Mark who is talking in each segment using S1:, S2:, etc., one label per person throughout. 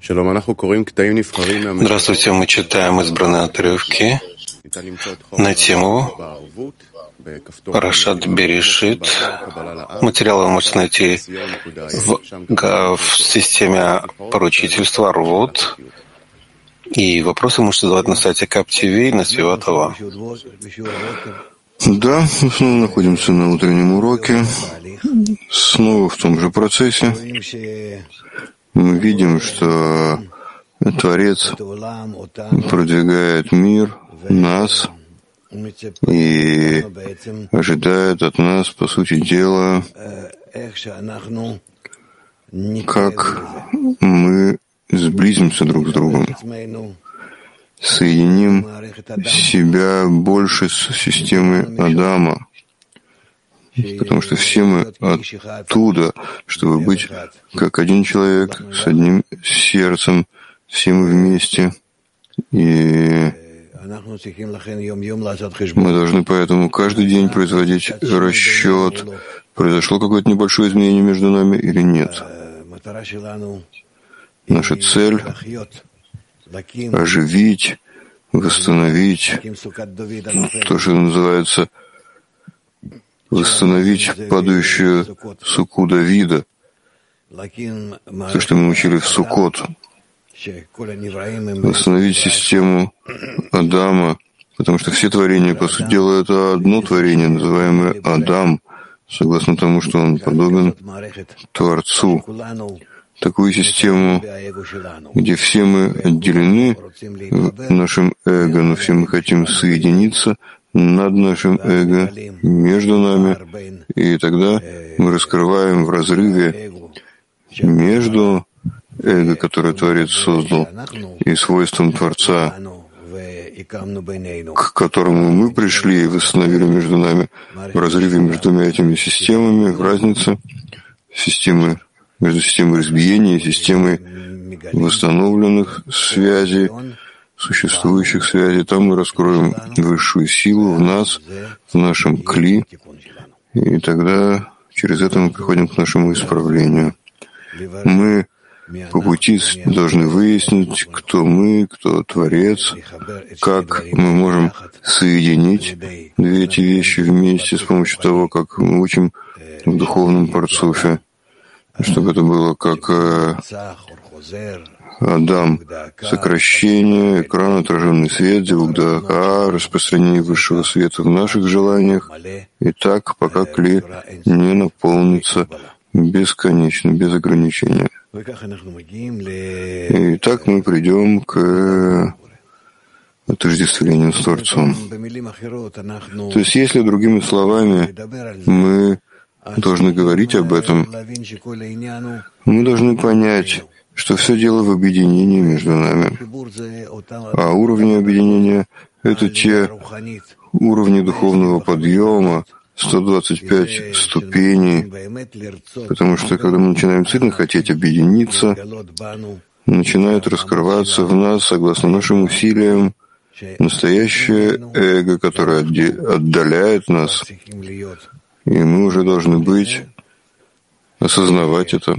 S1: Здравствуйте, мы читаем избранные отрывки на тему Парашат Берешит. Материалы вы можете найти в системе поручительства Арвот. И вопросы можете задавать на сайте КАП ТВ на Свиватова.
S2: Да, мы снова находимся на утреннем уроке, снова в том же процессе. Мы видим, что Творец продвигает мир, нас, и ожидает от нас, по сути дела, как мы сблизимся друг с другом, соединим себя больше с системой Адама, потому что все мы оттуда, чтобы быть как один человек, с одним сердцем, все мы вместе. И мы должны поэтому каждый день производить расчет, произошло какое-то небольшое изменение между нами или нет. Наша цель — оживить, восстановить то, что называется восстановить падающую суку Давида, то, что мы учили в Суккот, восстановить систему Адама, потому что все творения, по сути дела, это одно творение, называемое Адам, согласно тому, что он подобен Творцу. Такую систему, где все мы отделены нашим эго, но все мы хотим соединиться над нашим эго, между нами, и тогда мы раскрываем в разрыве между эго, которое Творец создал, и свойством Творца, к которому мы пришли и восстановили между нами, в разрыве между этими системами, в разнице системы, между системой разбиения и системой восстановленных связей, существующих связей. Там мы раскроем высшую силу в нас, в нашем кли, и тогда через это мы приходим к нашему исправлению. Мы по пути должны выяснить, кто мы, кто Творец, как мы можем соединить две эти вещи вместе с помощью того, как мы учим в духовном парцуфе, чтобы это было как Адам, сокращение, экран, отраженный свет, Дивугдаха, распространение высшего света в наших желаниях, и так, пока кли не наполнится бесконечно, без ограничения. И так мы придем к отождествлению с Творцом. То есть, если, другими словами, мы должны говорить об этом, мы должны понять, что все дело в объединении между нами. А уровни объединения — это те уровни духовного подъема, 125 ступеней, потому что, когда мы начинаем сильно хотеть объединиться, начинает раскрываться в нас, согласно нашим усилиям, настоящее эго, которое отдаляет нас, и мы уже должны быть, осознавать это,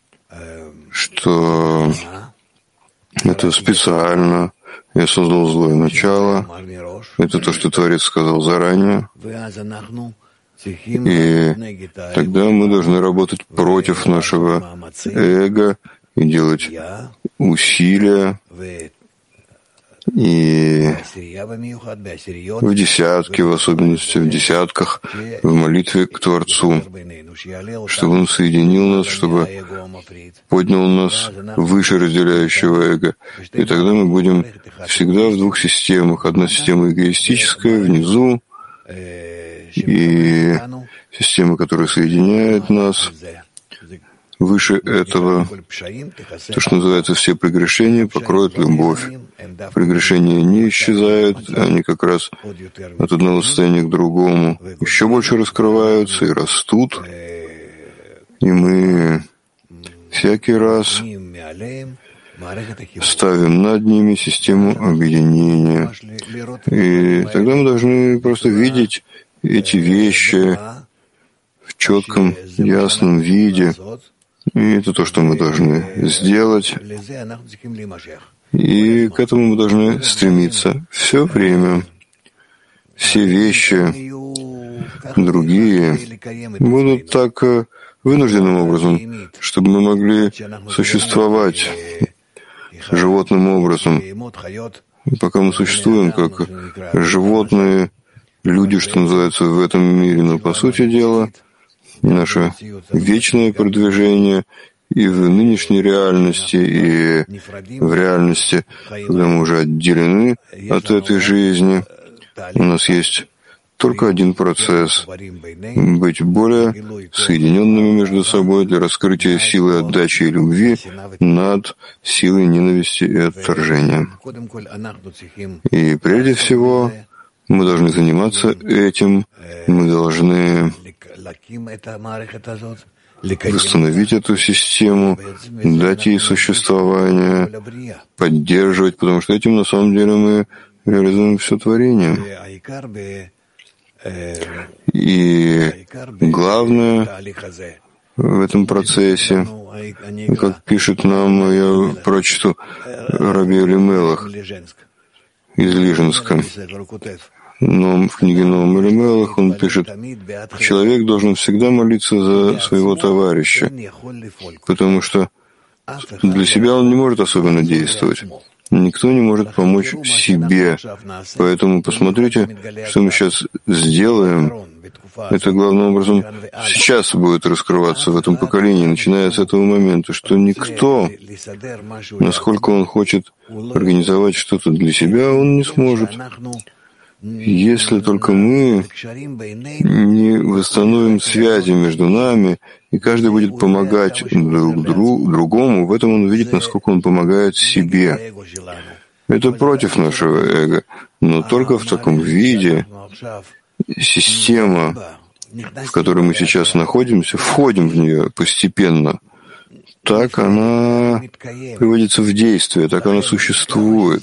S2: что это специально я создал злое начало, это то, что Творец сказал заранее, и тогда мы должны работать против нашего эго и делать усилия, и в десятке, в особенности в десятках, в молитве к Творцу, чтобы Он соединил нас, чтобы поднял нас выше разделяющего эго. И тогда мы будем всегда в двух системах. Одна система эгоистическая внизу, и система, которая соединяет нас. Выше этого, то, что называется, все прегрешения покроют любовь. Прегрешения не исчезают, они как раз от одного состояния к другому еще больше раскрываются и растут. И мы всякий раз ставим над ними систему объединения. И тогда мы должны просто видеть эти вещи в четком, ясном виде, И это то, что мы должны сделать. И к этому мы должны стремиться все время. Все вещи другие будут так вынужденным образом, чтобы мы могли существовать животным образом. И пока мы существуем как животные, люди, что называется, в этом мире, но по сути дела, наше вечное продвижение и в нынешней реальности, и в реальности, когда мы уже отделены от этой жизни, у нас есть только один процесс — быть более соединенными между собой для раскрытия силы отдачи и любви над силой ненависти и отторжения. И прежде всего мы должны заниматься этим, мы должны восстановить эту систему, дать ей существование, поддерживать, потому что этим на самом деле мы реализуем все творение. И главное в этом процессе, как пишет нам, я прочту Раби Элимелах из Лижинска, но в книге Новом Элимелах он пишет: человек должен всегда молиться за своего товарища, потому что для себя он не может особенно действовать. Никто не может помочь себе. Поэтому посмотрите, что мы сейчас сделаем. Это главным образом сейчас будет раскрываться в этом поколении, начиная с этого момента, что никто, насколько он хочет организовать что-то для себя, он не сможет. Если только мы не восстановим связи между нами, и каждый будет помогать другому, в этом он увидит, насколько он помогает себе. Это против нашего эго, но только в таком виде система, в которой мы сейчас находимся, входим в нее постепенно, так она приводится в действие, так она существует.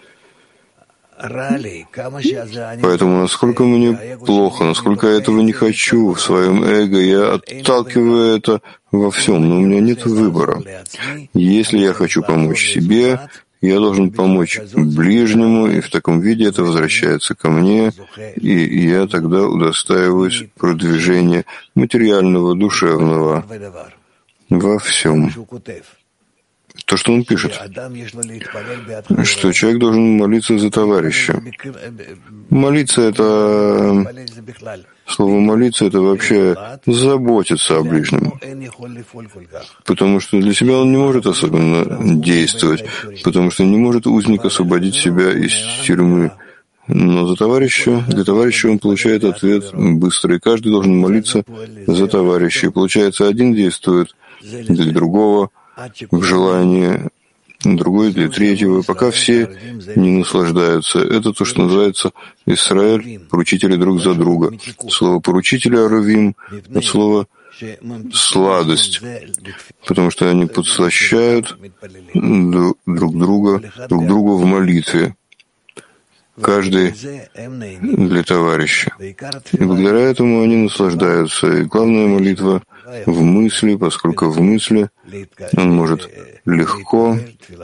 S2: Поэтому, насколько мне плохо, насколько я этого не хочу в своем эго, я отталкиваю это во всем, но у меня нет выбора. Если я хочу помочь себе, я должен помочь ближнему, и в таком виде это возвращается ко мне, и я тогда удостаиваюсь продвижения материального, душевного во всем. То, что он пишет, что человек должен молиться за товарища. Молиться — это... Слово «молиться» — это вообще заботиться о ближнем. Потому что для себя он не может особенно действовать, потому что не может узник освободить себя из тюрьмы. Но для товарища он получает ответ быстро, и каждый должен молиться за товарища. И получается, один действует для другого, в желании, другой для третьего, пока все не наслаждаются. Это то, что называется Исраэль, поручители друг за друга. Слово «поручители» аравим от слова «сладость», потому что они подслащают друг другу в молитве, каждый для товарища. И благодаря этому они наслаждаются. И главная молитва в мысли, поскольку в мысли он может легко,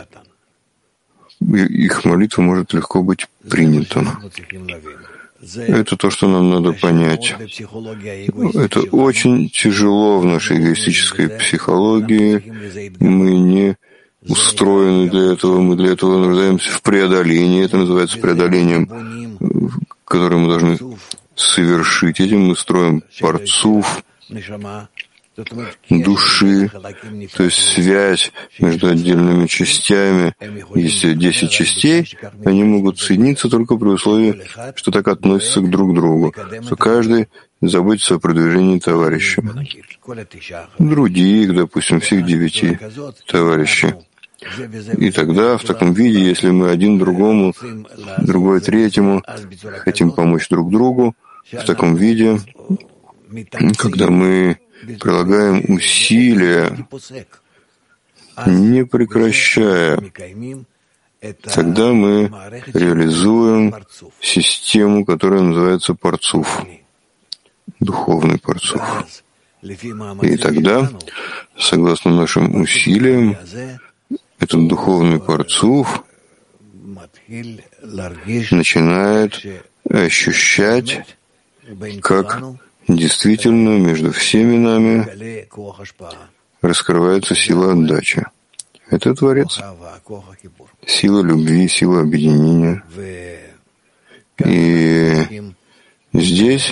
S2: их молитва может легко быть принята. Это то, что нам надо понять. Это очень тяжело в нашей эгоистической психологии. Мы не устроены для этого, мы для этого нуждаемся в преодолении. Это называется преодолением, которое мы должны совершить. Этим мы строим парцуф души, то есть связь между отдельными частями. Если 10 частей, они могут соединиться только при условии, что так относятся друг к другу, что каждый заботится о продвижении товарища. Других, допустим, всех 9 товарищей. И тогда, в таком виде, если мы один другому, другой третьему хотим помочь друг другу, в таком виде, когда мы прилагаем усилия, не прекращая, тогда мы реализуем систему, которая называется парцуф, духовный парцуф. И тогда, согласно нашим усилиям, этот духовный парцуф начинает ощущать, как действительно между всеми нами раскрывается сила отдачи. Это Творец. Сила любви, сила объединения. И здесь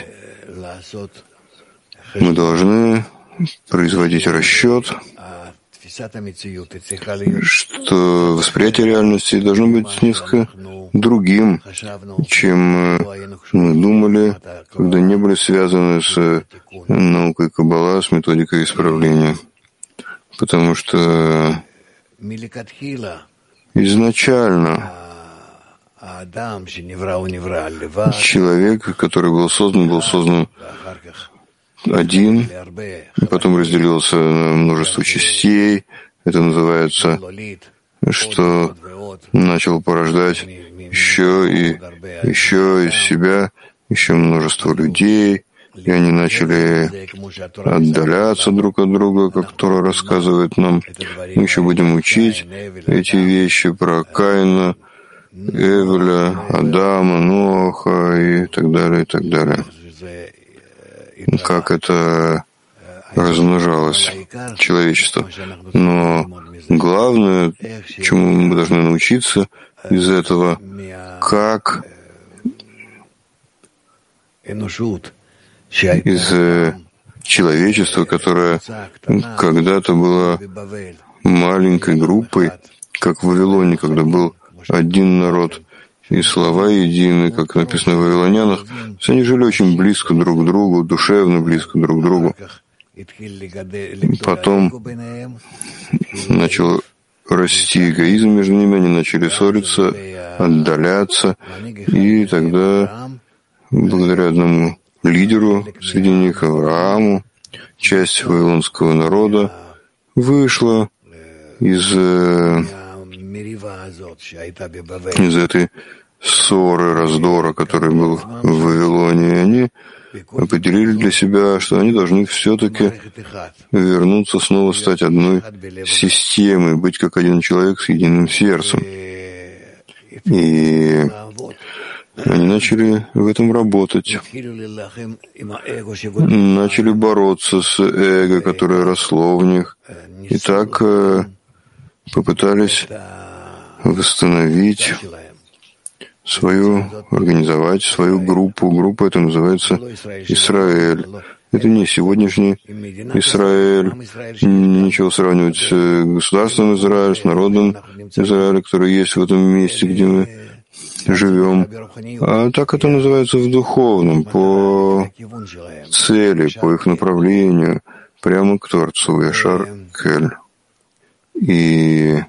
S2: мы должны производить расчет, что восприятие реальности должно быть несколько другим, чем мы думали, когда не были связаны с наукой Каббала, с методикой исправления. Потому что изначально человек, который был создан один, потом разделился на множество частей. Это называется, что начал порождать еще из себя еще множество людей, и они начали отдаляться друг от друга, как Тора рассказывает нам. Мы еще будем учить эти вещи про Каина, Эвеля, Адама, Ноаха и так далее, и так далее. Как это размножалось человечество. Но главное, чему мы должны научиться из этого, как из человечества, которое когда-то было маленькой группой, как в Вавилоне, когда был один народ, и слова едины, как написано в Вавилонянах, все они жили очень близко друг к другу, душевно близко друг к другу. Потом начал расти эгоизм между ними, они начали ссориться, отдаляться, и тогда, благодаря одному лидеру среди них, Аврааму, часть вавилонского народа вышла из этой ссоры, раздора, который был в Вавилоне, и они определили для себя, что они должны все-таки вернуться, снова стать одной системой, быть как один человек с единым сердцем. И они начали в этом работать, начали бороться с эго, которое росло в них, и так попытались восстановить организовать свою группу. Группа эта называется Израиль. Это не сегодняшний Израиль, ничего сравнивать с государством Израиль, с народом Израиля, который есть в этом месте, где мы живем. А так это называется в духовном, по цели, по их направлению, прямо к Творцу, Яшар Кель. И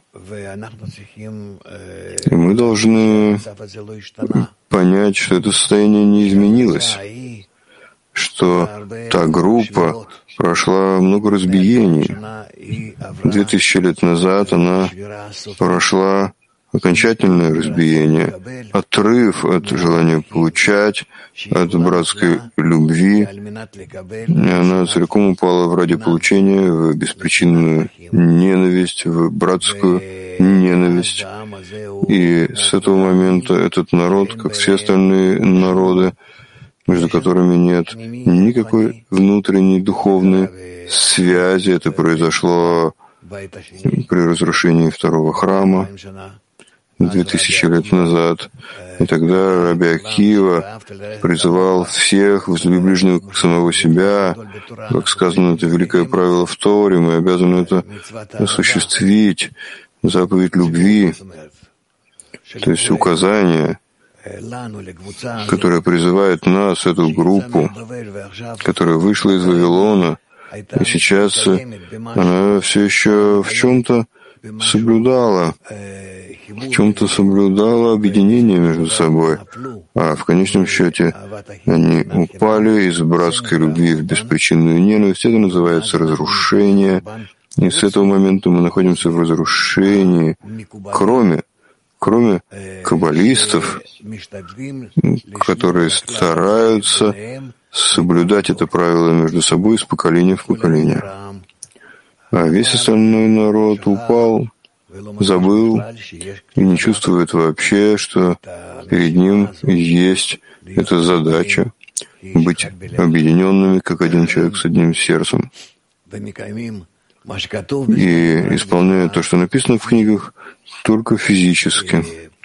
S2: мы должны понять, что это состояние не изменилось, что та группа прошла много разбиений. 2000 лет назад она прошла окончательное разбиение, отрыв от желания получать, от братской любви. И она целиком упала ради получения в беспричинную ненависть, в братскую ненависть. И с этого момента этот народ, как все остальные народы, между которыми нет никакой внутренней духовной связи, это произошло при разрушении второго храма 2000 лет назад. И тогда Раби Акива призывал всех возлюби ближнего как самого себя. Как сказано, это великое правило в Торе, мы обязаны это осуществить. Заповедь любви, то есть указание, которое призывает нас, эту группу, которая вышла из Вавилона, и сейчас она все еще в чем-то соблюдала объединение между собой, а в конечном счете они упали из братской любви в беспричинную ненависть. Это называется разрушение. И с этого момента мы находимся в разрушении, кроме кроме каббалистов, которые стараются соблюдать это правило между собой из поколения в поколение. А весь остальной народ упал, забыл и не чувствует вообще, что перед ним есть эта задача быть объединенными, как один человек с одним сердцем. И исполняют то, что написано в книгах, только физически,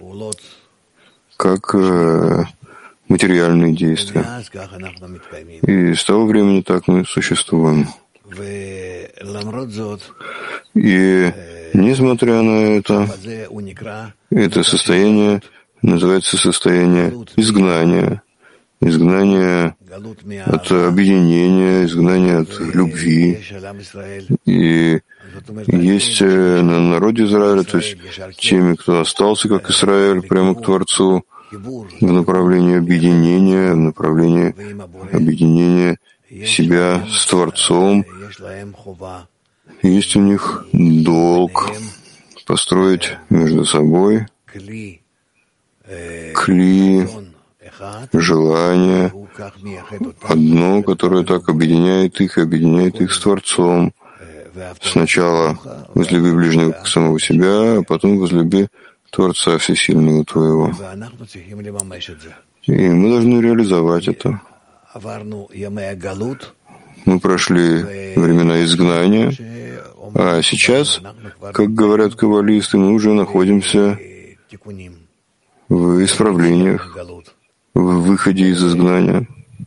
S2: как материальные действия. И с того времени так мы существуем. И несмотря на это состояние называется состояние изгнания. Изгнание от объединения, изгнание от любви. И есть на народе Израиля, то есть теми, кто остался как Израиль, прямо к Творцу, в направлении объединения, в направлении объединения себя с Творцом. Есть у них долг построить между собой кли, желание одно, которое так объединяет их и объединяет их с Творцом. Сначала возлюби ближнего как самого себя, а потом возлюби Творца Всесильного твоего. И мы должны реализовать это. Мы прошли времена изгнания, а сейчас, как говорят каббалисты, мы уже находимся в исправлениях, в выходе из изгнания.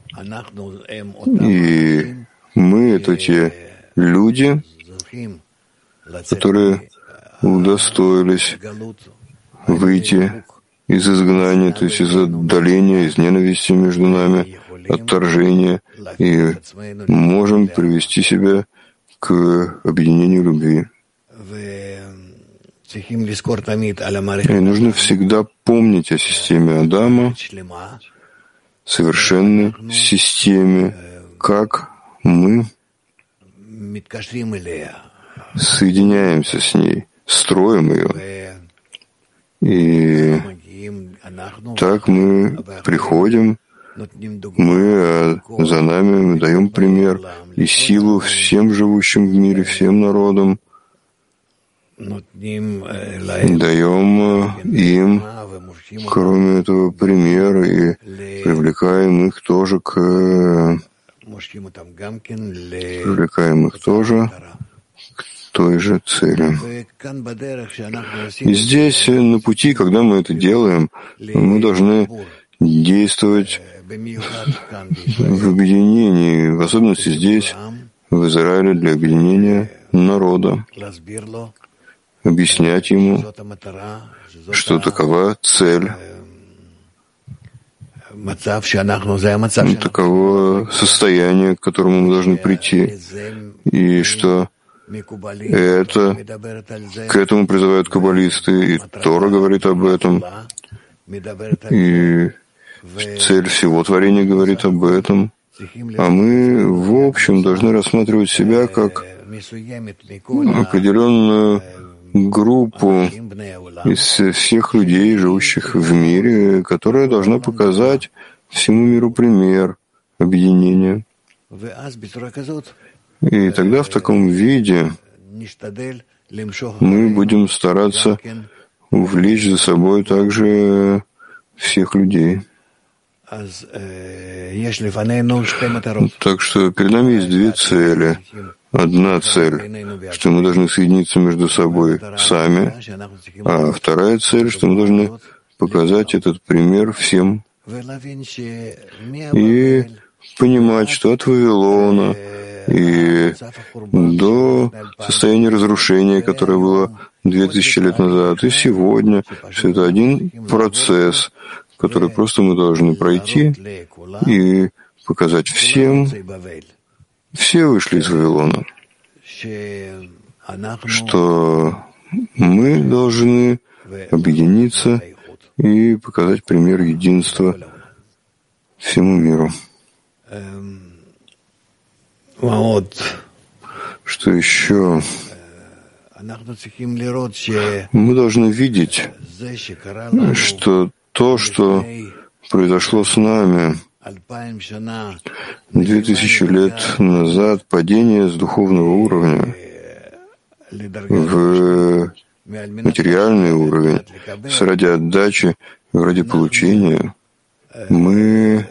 S2: И мы — это те люди, которые удостоились выйти из изгнания, то есть из отдаления, из ненависти между нами, отторжения, и можем привести себя к объединению любви. И нужно всегда помнить о системе Адама, совершенной системе, как мы соединяемся с ней, строим ее. И так мы приходим, мы за нами мы даем пример и силу всем живущим в мире, всем народам, даем им, кроме этого, пример и привлекаем их тоже к той же цели. И здесь, на пути, когда мы это делаем, мы должны действовать в объединении, в особенности здесь, в Израиле, для объединения народа, объяснять ему, что такова цель, таково состояние, к которому мы должны прийти, и что к этому призывают каббалисты, и Тора говорит об этом, и цель всего творения говорит об этом, а мы, в общем, должны рассматривать себя как определенную группу из всех людей, живущих в мире, которая должна показать всему миру пример объединения. И тогда в таком виде мы будем стараться увлечь за собой также всех людей. Так что перед нами есть две цели. Одна цель, что мы должны соединиться между собой сами, а вторая цель, что мы должны показать этот пример всем и понимать, что от Вавилона и до состояния разрушения, которое было 2000 лет назад, и сегодня, что это один процесс, который просто мы должны пройти и показать всем. Все вышли из Вавилона, что мы должны объединиться и показать пример единства всему миру. Что еще? Мы должны видеть, что то, что произошло с нами 2000 лет назад, падение с духовного уровня в материальный уровень, ради отдачи, ради получения, мы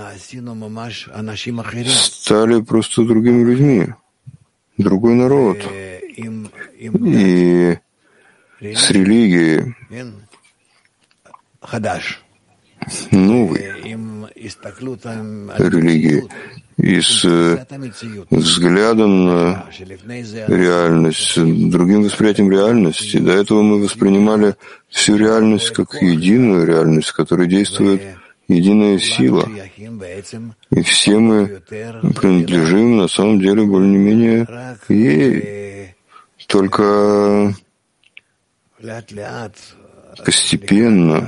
S2: стали просто другими людьми, другой народ. И с религией новой религии и с взглядом на реальность, другим восприятием реальности. До этого мы воспринимали всю реальность как единую реальность, в которой действует единая сила. И все мы принадлежим на самом деле более-менее ей. Только постепенно,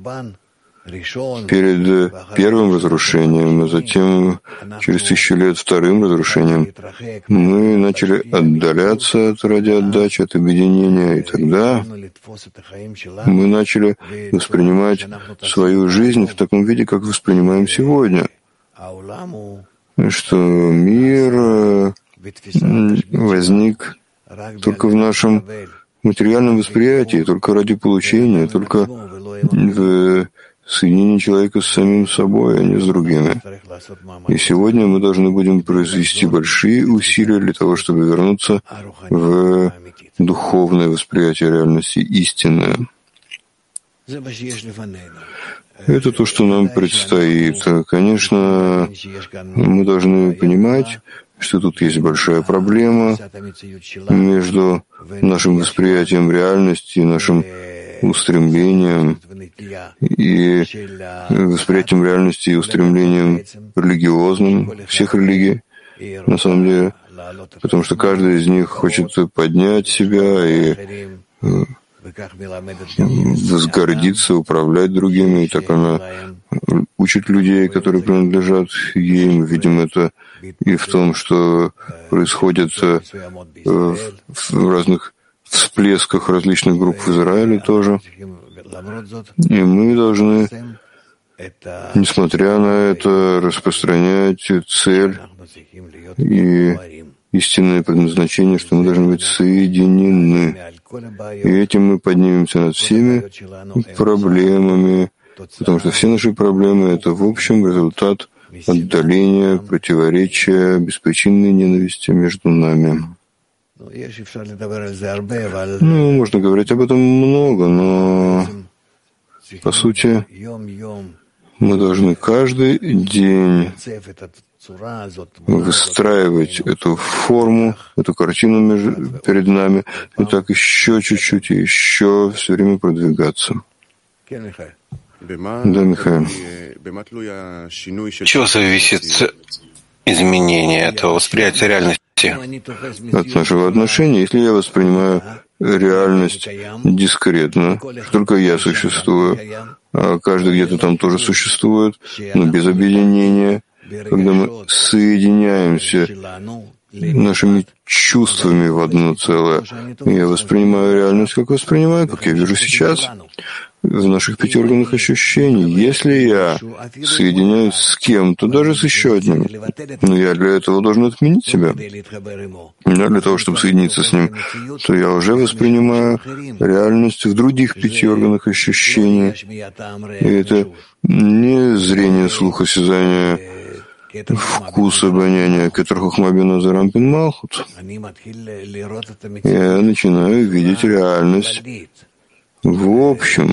S2: перед первым разрушением, а затем через 1000 лет вторым разрушением, мы начали отдаляться ради отдачи, от объединения, и тогда мы начали воспринимать свою жизнь в таком виде, как воспринимаем сегодня, что мир возник только в нашем материальном восприятии, только ради получения, только в соединении человека с самим собой, а не с другими. И сегодня мы должны будем произвести большие усилия для того, чтобы вернуться в духовное восприятие реальности, истинное. Это то, что нам предстоит. Конечно, мы должны понимать, что тут есть большая проблема между нашим восприятием реальности и нашим устремлением, и восприятием реальности и устремлением религиозным всех религий, на самом деле, потому что каждый из них хочет поднять себя и возгордиться, управлять другими, и так она учит людей, которые принадлежат ей. Мы видим это и в том, что происходит в разных всплесках различных групп в Израиле тоже. И мы должны, несмотря на это, распространять цель и истинное предназначение, что мы должны быть соединены. И этим мы поднимемся над всеми проблемами, потому что все наши проблемы — это в общем результат отдаления, противоречия, беспричинной ненависти между нами. Можно говорить об этом много, но по сути мы должны каждый день выстраивать эту форму, эту картину перед нами, и так еще чуть-чуть, и еще все время продвигаться. Да, Михаил.
S1: Чего зависит изменение этого восприятия реальности?
S2: От нашего отношения. Если я воспринимаю реальность дискретно, что только я существую, а каждый где-то там тоже существует, но без объединения, когда мы соединяемся нашими чувствами в одно целое, я воспринимаю реальность, как воспринимаю, как я вижу сейчас, в наших 5 органах ощущений. Если я соединяюсь с кем-то, даже с еще одним, но я для этого должен отменить себя, но для того, чтобы соединиться с ним, то я уже воспринимаю реальность в других 5 органах ощущения. И это не зрение, слух, осязание, вкус, обоняние, которых Хохма за Рампин Малхут. Я начинаю видеть реальность в общем,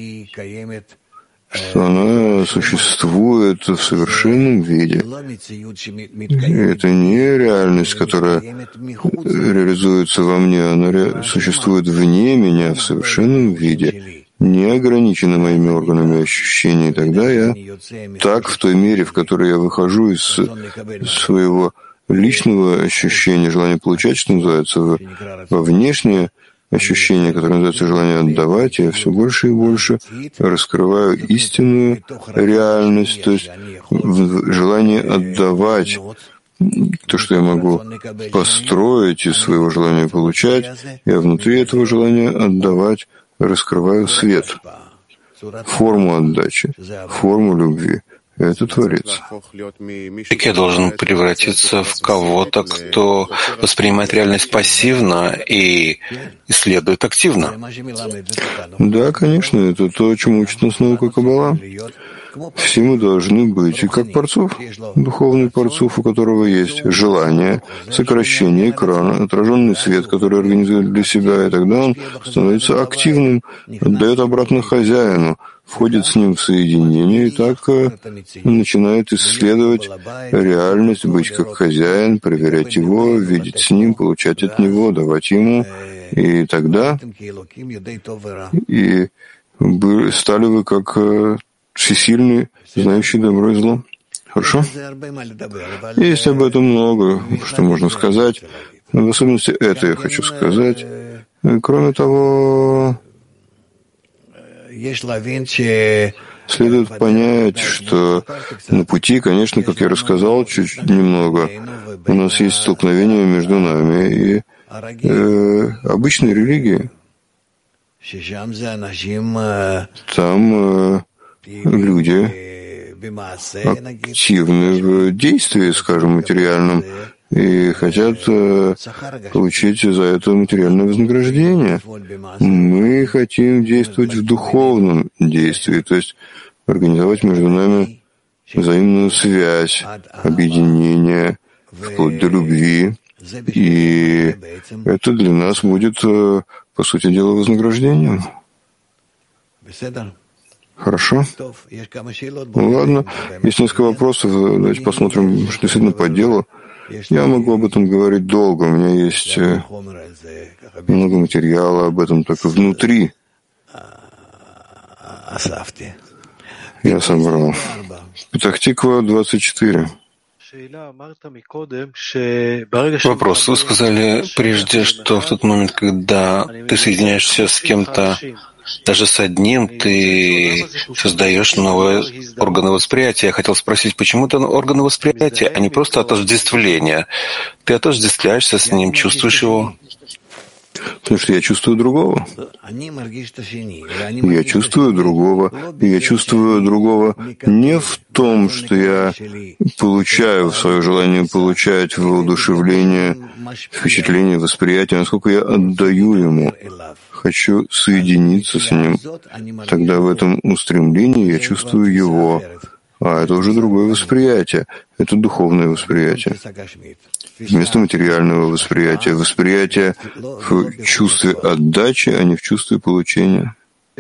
S2: что она существует в совершенном виде. Это не реальность, которая реализуется во мне, она существует вне меня в совершенном виде, не ограничена моими органами ощущений. Тогда я так, в той мере, в которой я выхожу из своего личного ощущения, желания получать, что называется, во внешнее ощущение, которое называется желание отдавать, я все больше и больше раскрываю истинную реальность, то есть желание отдавать то, что я могу построить из своего желания получать, я внутри этого желания отдавать, раскрываю свет, форму отдачи, форму любви. Это Творец.
S1: Так я должен превратиться в кого-то, кто воспринимает реальность пассивно и исследует активно.
S2: Да, конечно, это то, чему учит нас наука Каббала. Все мы должны быть, и как Парцуф, духовный Парцуф, у которого есть желание, сокращение экрана, отраженный свет, который организует для себя, и тогда он становится активным, отдает обратно хозяину, входит с ним в соединение и так начинает исследовать реальность, быть как хозяин, проверять его, видеть с ним, получать от него, давать ему. И тогда стали вы как всесильный, знающий добро и зло. Хорошо? Есть об этом много, что можно сказать. В особенности это я хочу сказать. Кроме того, следует понять, что на пути, конечно, как я рассказал чуть немного, у нас есть столкновение между нами и обычной религией. Там люди активны в действии, скажем, материальном, и хотят получить за это материальное вознаграждение. Мы хотим действовать в духовном действии, то есть организовать между нами взаимную связь, объединение, вплоть до любви. И это для нас будет, по сути дела, вознаграждением. Хорошо? Ну, ладно. Есть несколько вопросов. Давайте посмотрим, что действительно по делу. Я могу об этом говорить долго. У меня есть много материала об этом только внутри. Я собрал. Петах-Тиква, 24.
S1: Вопрос. Вы сказали прежде, что в тот момент, когда ты соединяешься с кем-то, даже с одним, ты создаешь новые органы восприятия. Я хотел спросить, почему это органы восприятия, а не просто отождествление? Ты отождествляешься с ним, чувствуешь его?
S2: Потому что я чувствую другого. Я чувствую другого. И я чувствую другого не в том, что я получаю в свое желание получать воодушевление, впечатление, восприятие, насколько я отдаю ему. Хочу соединиться с ним. Тогда в этом устремлении я чувствую его. А это уже другое восприятие. Это духовное восприятие. Вместо материального восприятия. Восприятие в чувстве отдачи, а не в чувстве получения.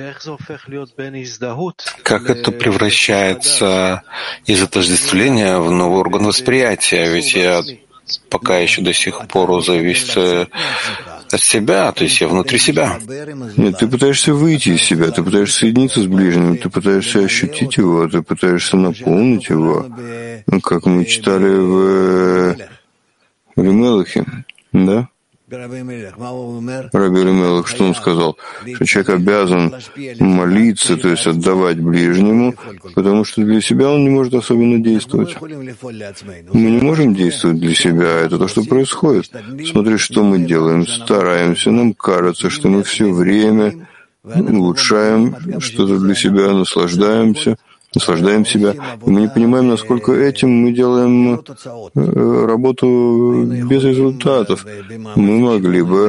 S1: Как это превращается из отождествления в новый орган восприятия? Ведь я пока еще до сих пор зависит от себя, то есть я внутри себя.
S2: Нет, ты пытаешься выйти из себя, ты пытаешься соединиться с ближним, ты пытаешься ощутить его, ты пытаешься наполнить его, как мы читали в Элимелехе, да? Раби Элимелех, что он сказал? Что человек обязан молиться, то есть отдавать ближнему, потому что для себя он не может особенно действовать. Мы не можем действовать для себя, это то, что происходит. Смотри, что мы делаем, стараемся, нам кажется, что мы все время улучшаем что-то для себя, наслаждаем себя, и мы не понимаем, насколько этим мы делаем работу без результатов. Мы могли бы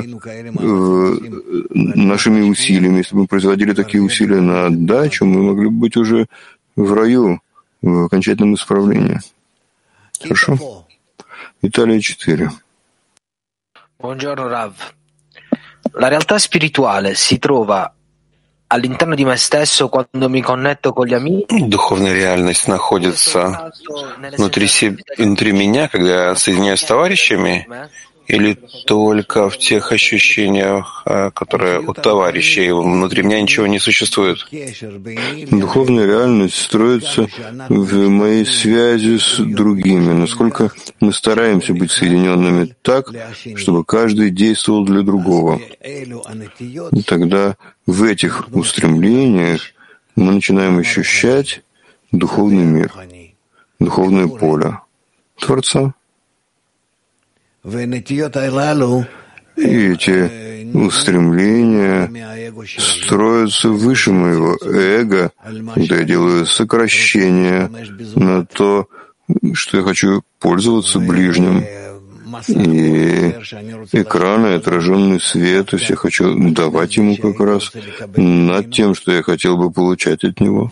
S2: нашими усилиями, если бы мы производили такие усилия на отдачу, мы могли бы быть уже в раю, в окончательном исправлении. Хорошо? Италия 4.
S3: Buongiorno Rav. La realtà spirituale si trova all'interno di me stesso quando mi connetto con gli amici.
S1: Духовная реальность находится внутри меня, когда я соединяюсь с товарищами, или только в тех ощущениях, которые у товарищей, внутри меня ничего не существует?
S2: Духовная реальность строится в моей связи с другими, насколько мы стараемся быть соединенными так, чтобы каждый действовал для другого. И тогда в этих устремлениях мы начинаем ощущать духовный мир, духовное поле Творца. И эти устремления строятся выше моего эго, когда я делаю сокращение на то, что я хочу пользоваться ближним. И экран, и отраженный свет, то есть я хочу давать ему как раз над тем, что я хотел бы получать от него.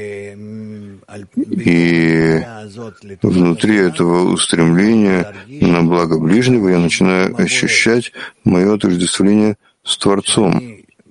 S2: И внутри этого устремления на благо ближнего я начинаю ощущать мое отождествление с Творцом.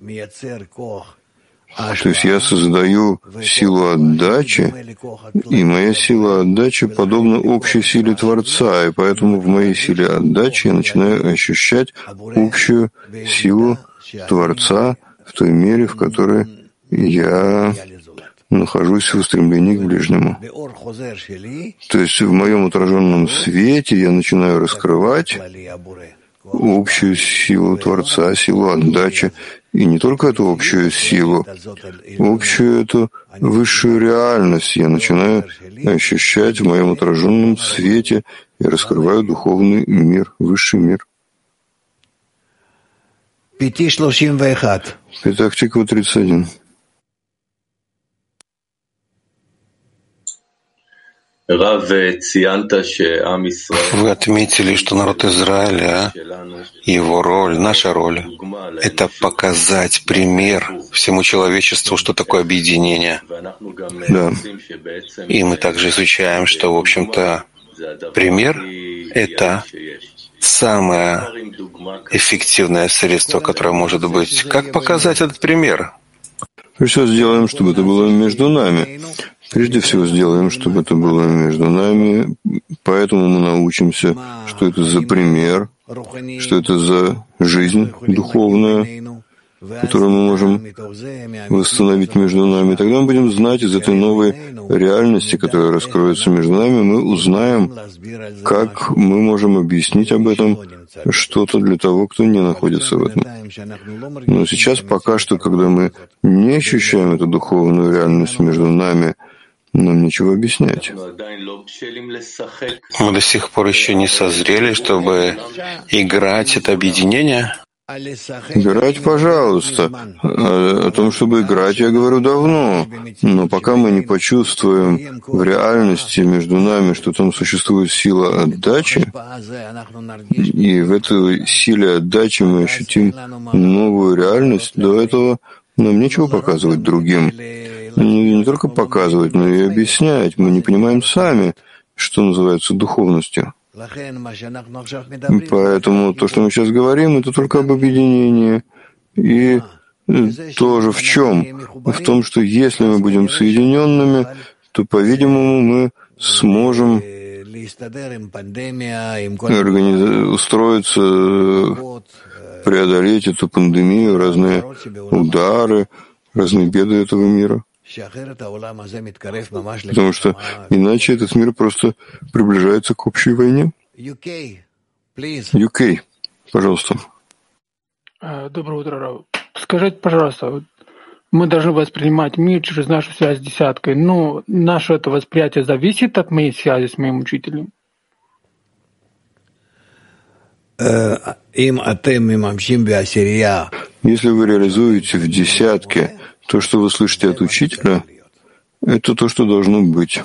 S2: То есть я создаю силу отдачи, и моя сила отдачи подобна общей силе Творца, и поэтому в моей силе отдачи я начинаю ощущать общую силу Творца в той мере, в которой я нахожусь в устремлении к ближнему. То есть в моем отраженном свете я начинаю раскрывать общую силу Творца, силу отдачи, и не только эту общую силу, общую эту высшую реальность я начинаю ощущать в моем отраженном свете и раскрываю духовный мир, высший мир. Петах Тиква 31.
S1: Вы отметили, что народ Израиля, его роль, наша роль — это показать пример всему человечеству, что такое объединение.
S2: Да.
S1: И мы также изучаем, что, в общем-то, пример — это самое эффективное средство, которое может быть. Как показать этот пример?
S2: Все сделаем, чтобы это было между нами. Прежде всего сделаем, чтобы это было между нами, поэтому мы научимся, что это за пример, что это за жизнь духовная, которую мы можем восстановить между нами. Тогда мы будем знать из этой новой реальности, которая раскроется между нами, мы узнаем, как мы можем объяснить об этом что-то для того, кто не находится в этом. Но сейчас пока что, когда мы не ощущаем эту духовную реальность между нами, нам нечего объяснять.
S1: Мы до сих пор еще не созрели, чтобы играть это объединение.
S2: Играть, пожалуйста. О том, чтобы играть, я говорю давно. Но пока мы не почувствуем в реальности между нами, что там существует сила отдачи, и в этой силе отдачи мы ощутим новую реальность, до этого нам нечего показывать другим. Не только показывать, но и объяснять. Мы не понимаем сами, что называется духовностью. Поэтому то, что мы сейчас говорим, это только об объединении. И тоже в чем? В том, что если мы будем соединенными, то, по-видимому, мы сможем устроиться, преодолеть эту пандемию, разные удары, разные беды этого мира. Потому что иначе этот мир просто приближается к общей войне. UK, пожалуйста.
S4: Доброе утро, Рав. Скажите, пожалуйста, мы должны воспринимать мир через нашу связь с десяткой. Но наше это восприятие зависит от моей связи с моим учителем?
S2: Если вы реализуете в десятке то, что вы слышите от учителя, это то, что должно быть.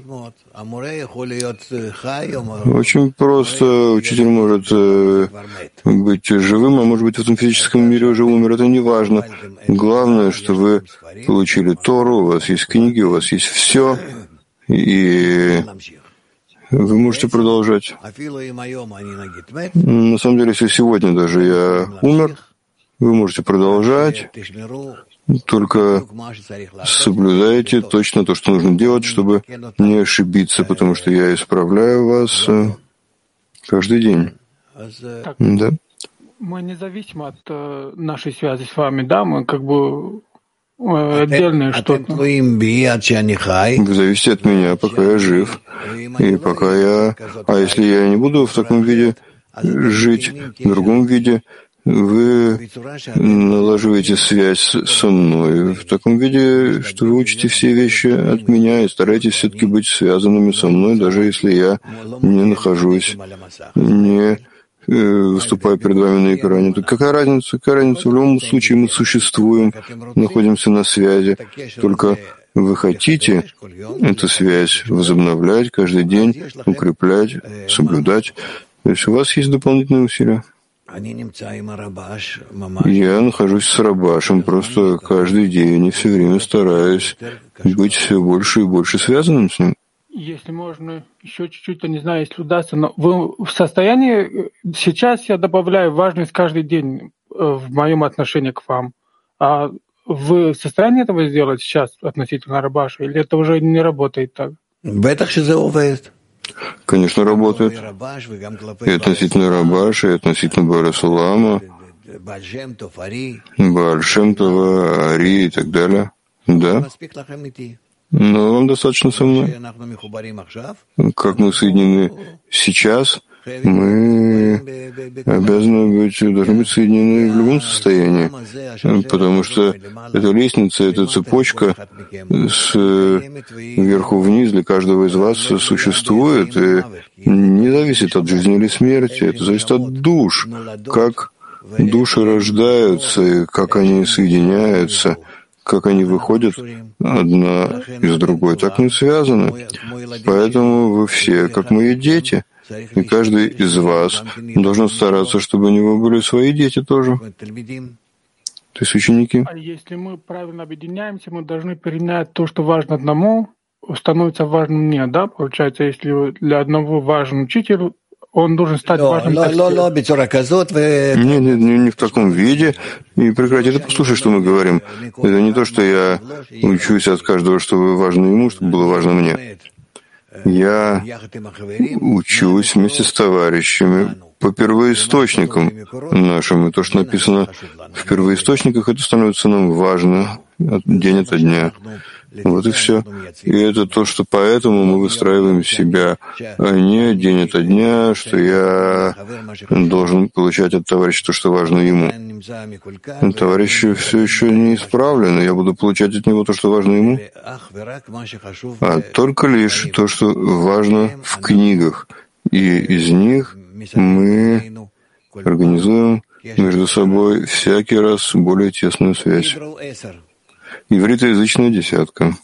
S2: Очень просто. Учитель может быть живым, а может быть в этом физическом мире уже умер. Это не важно. Главное, что вы получили Тору, у вас есть книги, у вас есть все, и вы можете продолжать. На самом деле, если сегодня даже я умер, вы можете продолжать. Только соблюдайте точно то, что нужно делать, чтобы не ошибиться, потому что я исправляю вас каждый день.
S4: Так,
S2: Да?
S4: мы независимо от нашей связи с вами, да? Мы как бы отдельные что-то.
S2: Вы зависите от меня, пока я жив. И пока я... А если я не буду в таком виде жить, в другом виде, вы налаживаете связь со мной в таком виде, что вы учите все вещи от меня и стараетесь все-таки быть связанными со мной, даже если я не нахожусь, не выступаю перед вами на экране. Так какая разница? Какая разница? В любом случае мы существуем, находимся на связи. Только вы хотите эту связь возобновлять каждый день, укреплять, соблюдать. То есть у вас есть дополнительные усилия. Я нахожусь с Рабашем просто каждый день и все время стараюсь быть все больше и больше связанным с ним.
S4: Если можно, еще чуть-чуть, я не знаю, если удастся, но вы в состоянии, сейчас я добавляю важность каждый день в моем отношении к вам. А вы в состоянии этого сделать сейчас относительно Рабаша, или это уже не работает так?
S2: Конечно, работает. И относительно Рабаша, и относительно Барасулама, Бааль-Шем-Това, Ари и так далее. Да. Но вам достаточно со мной. Как мы соединены сейчас, мы должны быть соединены в любом состоянии, потому что эта лестница, эта цепочка сверху вниз для каждого из вас существует и не зависит от жизни или смерти, это зависит от душ, как души рождаются и как они соединяются, как они выходят одна из другой, так мы связаны. Поэтому вы все, как мои дети, и каждый из вас должен стараться, чтобы у него были свои дети тоже. То есть ученики.
S4: А если мы правильно объединяемся, мы должны перенять то, что важно одному, становится важным мне, да? Получается, если для одного важен учитель, он должен стать важным.
S2: Нет, не в таком виде. И прекрати, ты послушай, что мы говорим. Это не то, что я учусь от каждого, чтобы важно ему, чтобы было важно мне. Я учусь вместе с товарищами по первоисточникам нашим. И то, что написано в первоисточниках, это становится нам важно день ото дня. Вот и все. И это то, что поэтому мы выстраиваем себя, а не день ото дня, что я должен получать от товарища то, что важно ему. Товарищ все еще не исправлен, и я буду получать от него то, что важно ему, а только лишь то, что важно в книгах. И из них мы организуем между собой всякий раз более тесную связь. Ивритоязычная десятка.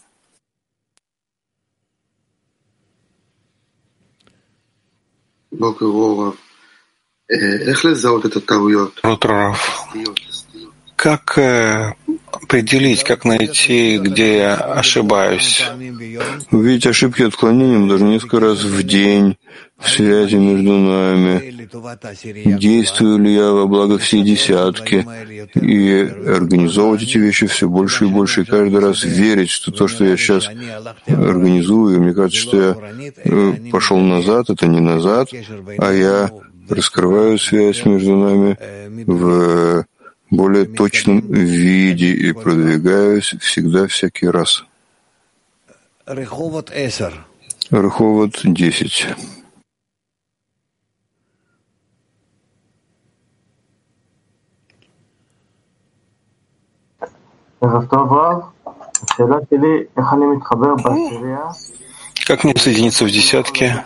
S1: Утро, Рав. Как определить, как найти, где я ошибаюсь?
S2: Увидеть ошибки и отклонения мы должны несколько раз в день в связи между нами. Действую ли я во благо всей десятки? И организовывать эти вещи все больше и больше. И каждый раз верить, что то, что я сейчас организую, мне кажется, что я пошел назад, это не назад, а я раскрываю связь между нами в более точном виде и продвигаюсь всегда, всякий раз. Реховот 10.
S1: Как мне соединиться в десятке?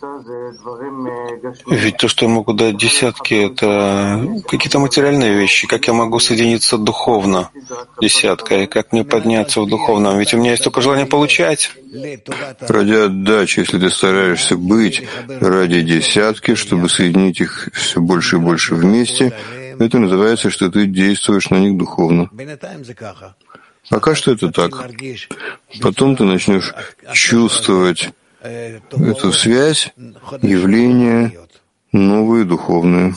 S1: Ведь то, что я могу дать десятке, это какие-то материальные вещи. Как я могу соединиться духовно десяткой? Как мне подняться в духовном? Ведь у меня есть только желание получать.
S2: Ради отдачи, если ты стараешься быть ради десятки, чтобы соединить их все больше и больше вместе, это называется, что ты действуешь на них духовно. Пока что это так. Потом ты начнешь чувствовать эту связь, явления новые, духовные.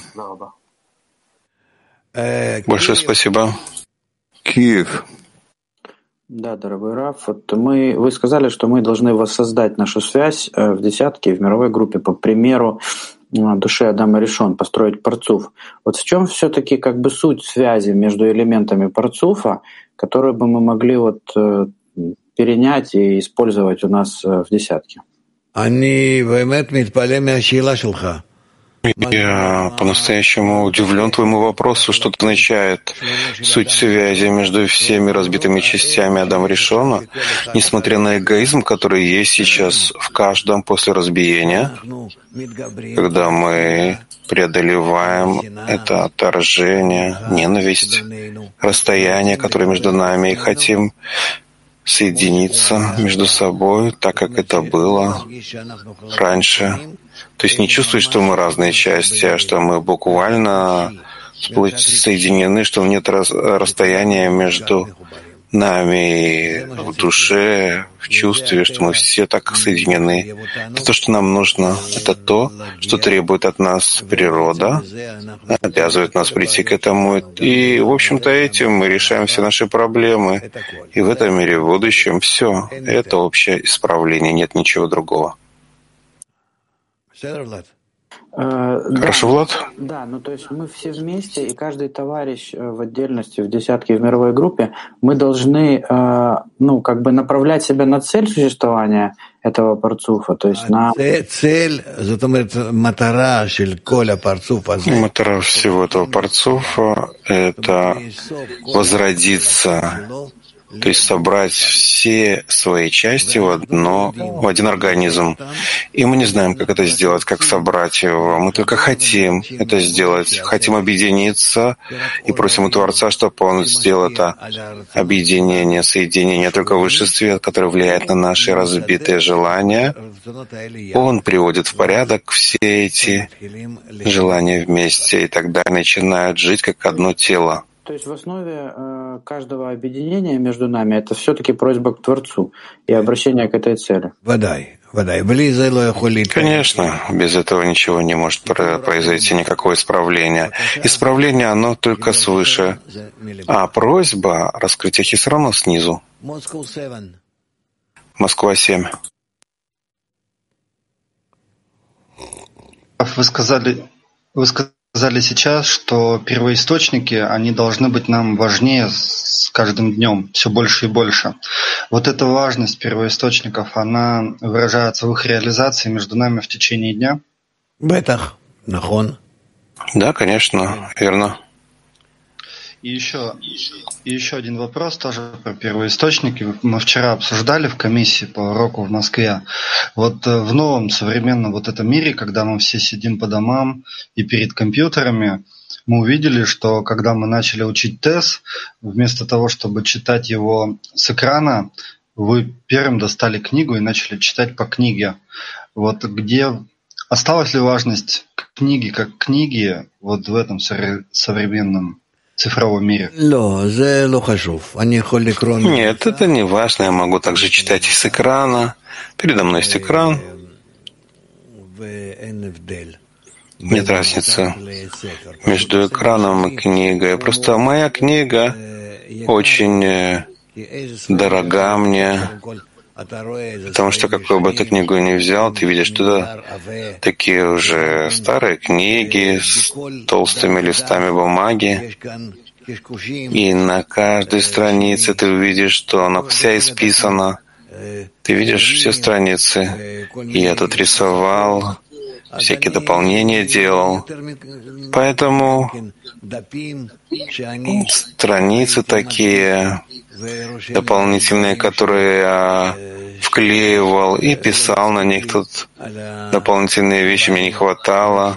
S1: Большое спасибо.
S2: Киев.
S5: Да, дорогой Рав, вы сказали, что мы должны воссоздать нашу связь в десятке, в мировой группе, по примеру души Адама Ришон, построить парцуф. Вот в чем все-таки как бы суть связи между элементами парцуфа, которую бы мы могли перенять и использовать у нас в десятке?
S1: Я Я по-настоящему удивлен твоему вопросу, что это означает суть связи между всеми разбитыми частями Адама Ришона, несмотря на эгоизм, который есть сейчас в каждом после разбиения, когда мы преодолеваем это отторжение, ненависть, расстояние, которое между нами, и хотим соединиться между собой, так как это было раньше. То есть не чувствовать, что мы разные части, а что мы буквально соединены, что нет расстояния между нами в душе, в чувстве, что мы все так соединены. Это то, что нам нужно. Это то, что требует от нас природа, обязывает нас прийти к этому. И, в общем-то, этим мы решаем все наши проблемы. И в этом мире, в будущем, все. Это общее исправление, нет ничего другого. Хорошо, Влад?
S5: Да, то есть мы все вместе, и каждый товарищ в отдельности, в десятке, в мировой группе, мы должны, направлять себя на цель существования этого парцуфа, то есть на...
S1: Матара всего этого парцуфа — это возродиться, то есть собрать все свои части в один организм. И мы не знаем, как это сделать, как собрать его. Мы только хотим это сделать, хотим объединиться и просим у Творца, чтобы Он сделал это объединение, соединение, только высший свет, который влияет на наши разбитые желания. Он приводит в порядок все эти желания вместе, и тогда начинают жить как одно тело.
S5: То есть в основе каждого объединения между нами это все-таки просьба к Творцу и обращение к этой цели.
S1: Конечно, без этого ничего не может произойти, никакое исправление. Исправление, оно только свыше, а просьба раскрытия Хисрона снизу. Москва 7.
S6: Вы сказали сейчас, что первоисточники, они должны быть нам важнее с каждым днем, все больше и больше. Вот эта важность первоисточников, она выражается в их реализации между нами в течение дня?
S1: Да, конечно, верно.
S6: И еще один вопрос тоже про первоисточники. Мы вчера обсуждали в комиссии по уроку в Москве. Вот в новом современном вот этом мире, когда мы все сидим по домам и перед компьютерами, мы увидели, что когда мы начали учить ТЭС, вместо того, чтобы читать его с экрана, вы первым достали книгу и начали читать по книге. Вот где осталась ли важность книги как книги вот в этом современном цифровом мире?
S1: Нет, это не важно. Я могу также читать и с экрана. Передо мной есть экран. Нет разницы между экраном и книгой. Просто моя книга очень дорога мне, потому что какую бы ты книгу ни взял, ты видишь туда такие уже старые книги с толстыми листами бумаги. И на каждой странице ты увидишь, что она вся исписана. Ты видишь все страницы. И я тут рисовал, всякие дополнения делал. Поэтому страницы такие дополнительные, которые я вклеивал и писал на них. Тут дополнительные вещи мне не хватало.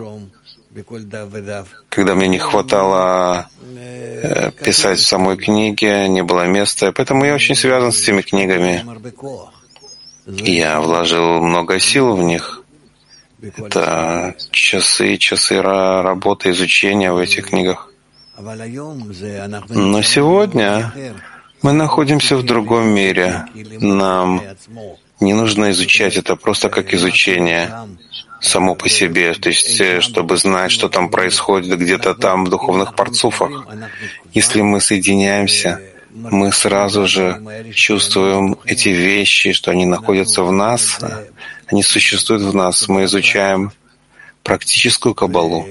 S1: Когда мне не хватало писать в самой книге, не было места. Поэтому я очень связан с этими книгами. Я вложил много сил в них. Это часы работы, изучения в этих книгах. Но сегодня мы находимся в другом мире. Нам не нужно изучать это просто как изучение само по себе, то есть чтобы знать, что там происходит где-то там в духовных парцуфах. Если мы соединяемся, мы сразу же чувствуем эти вещи, что они находятся в нас, они существуют в нас. Мы изучаем практическую каббалу.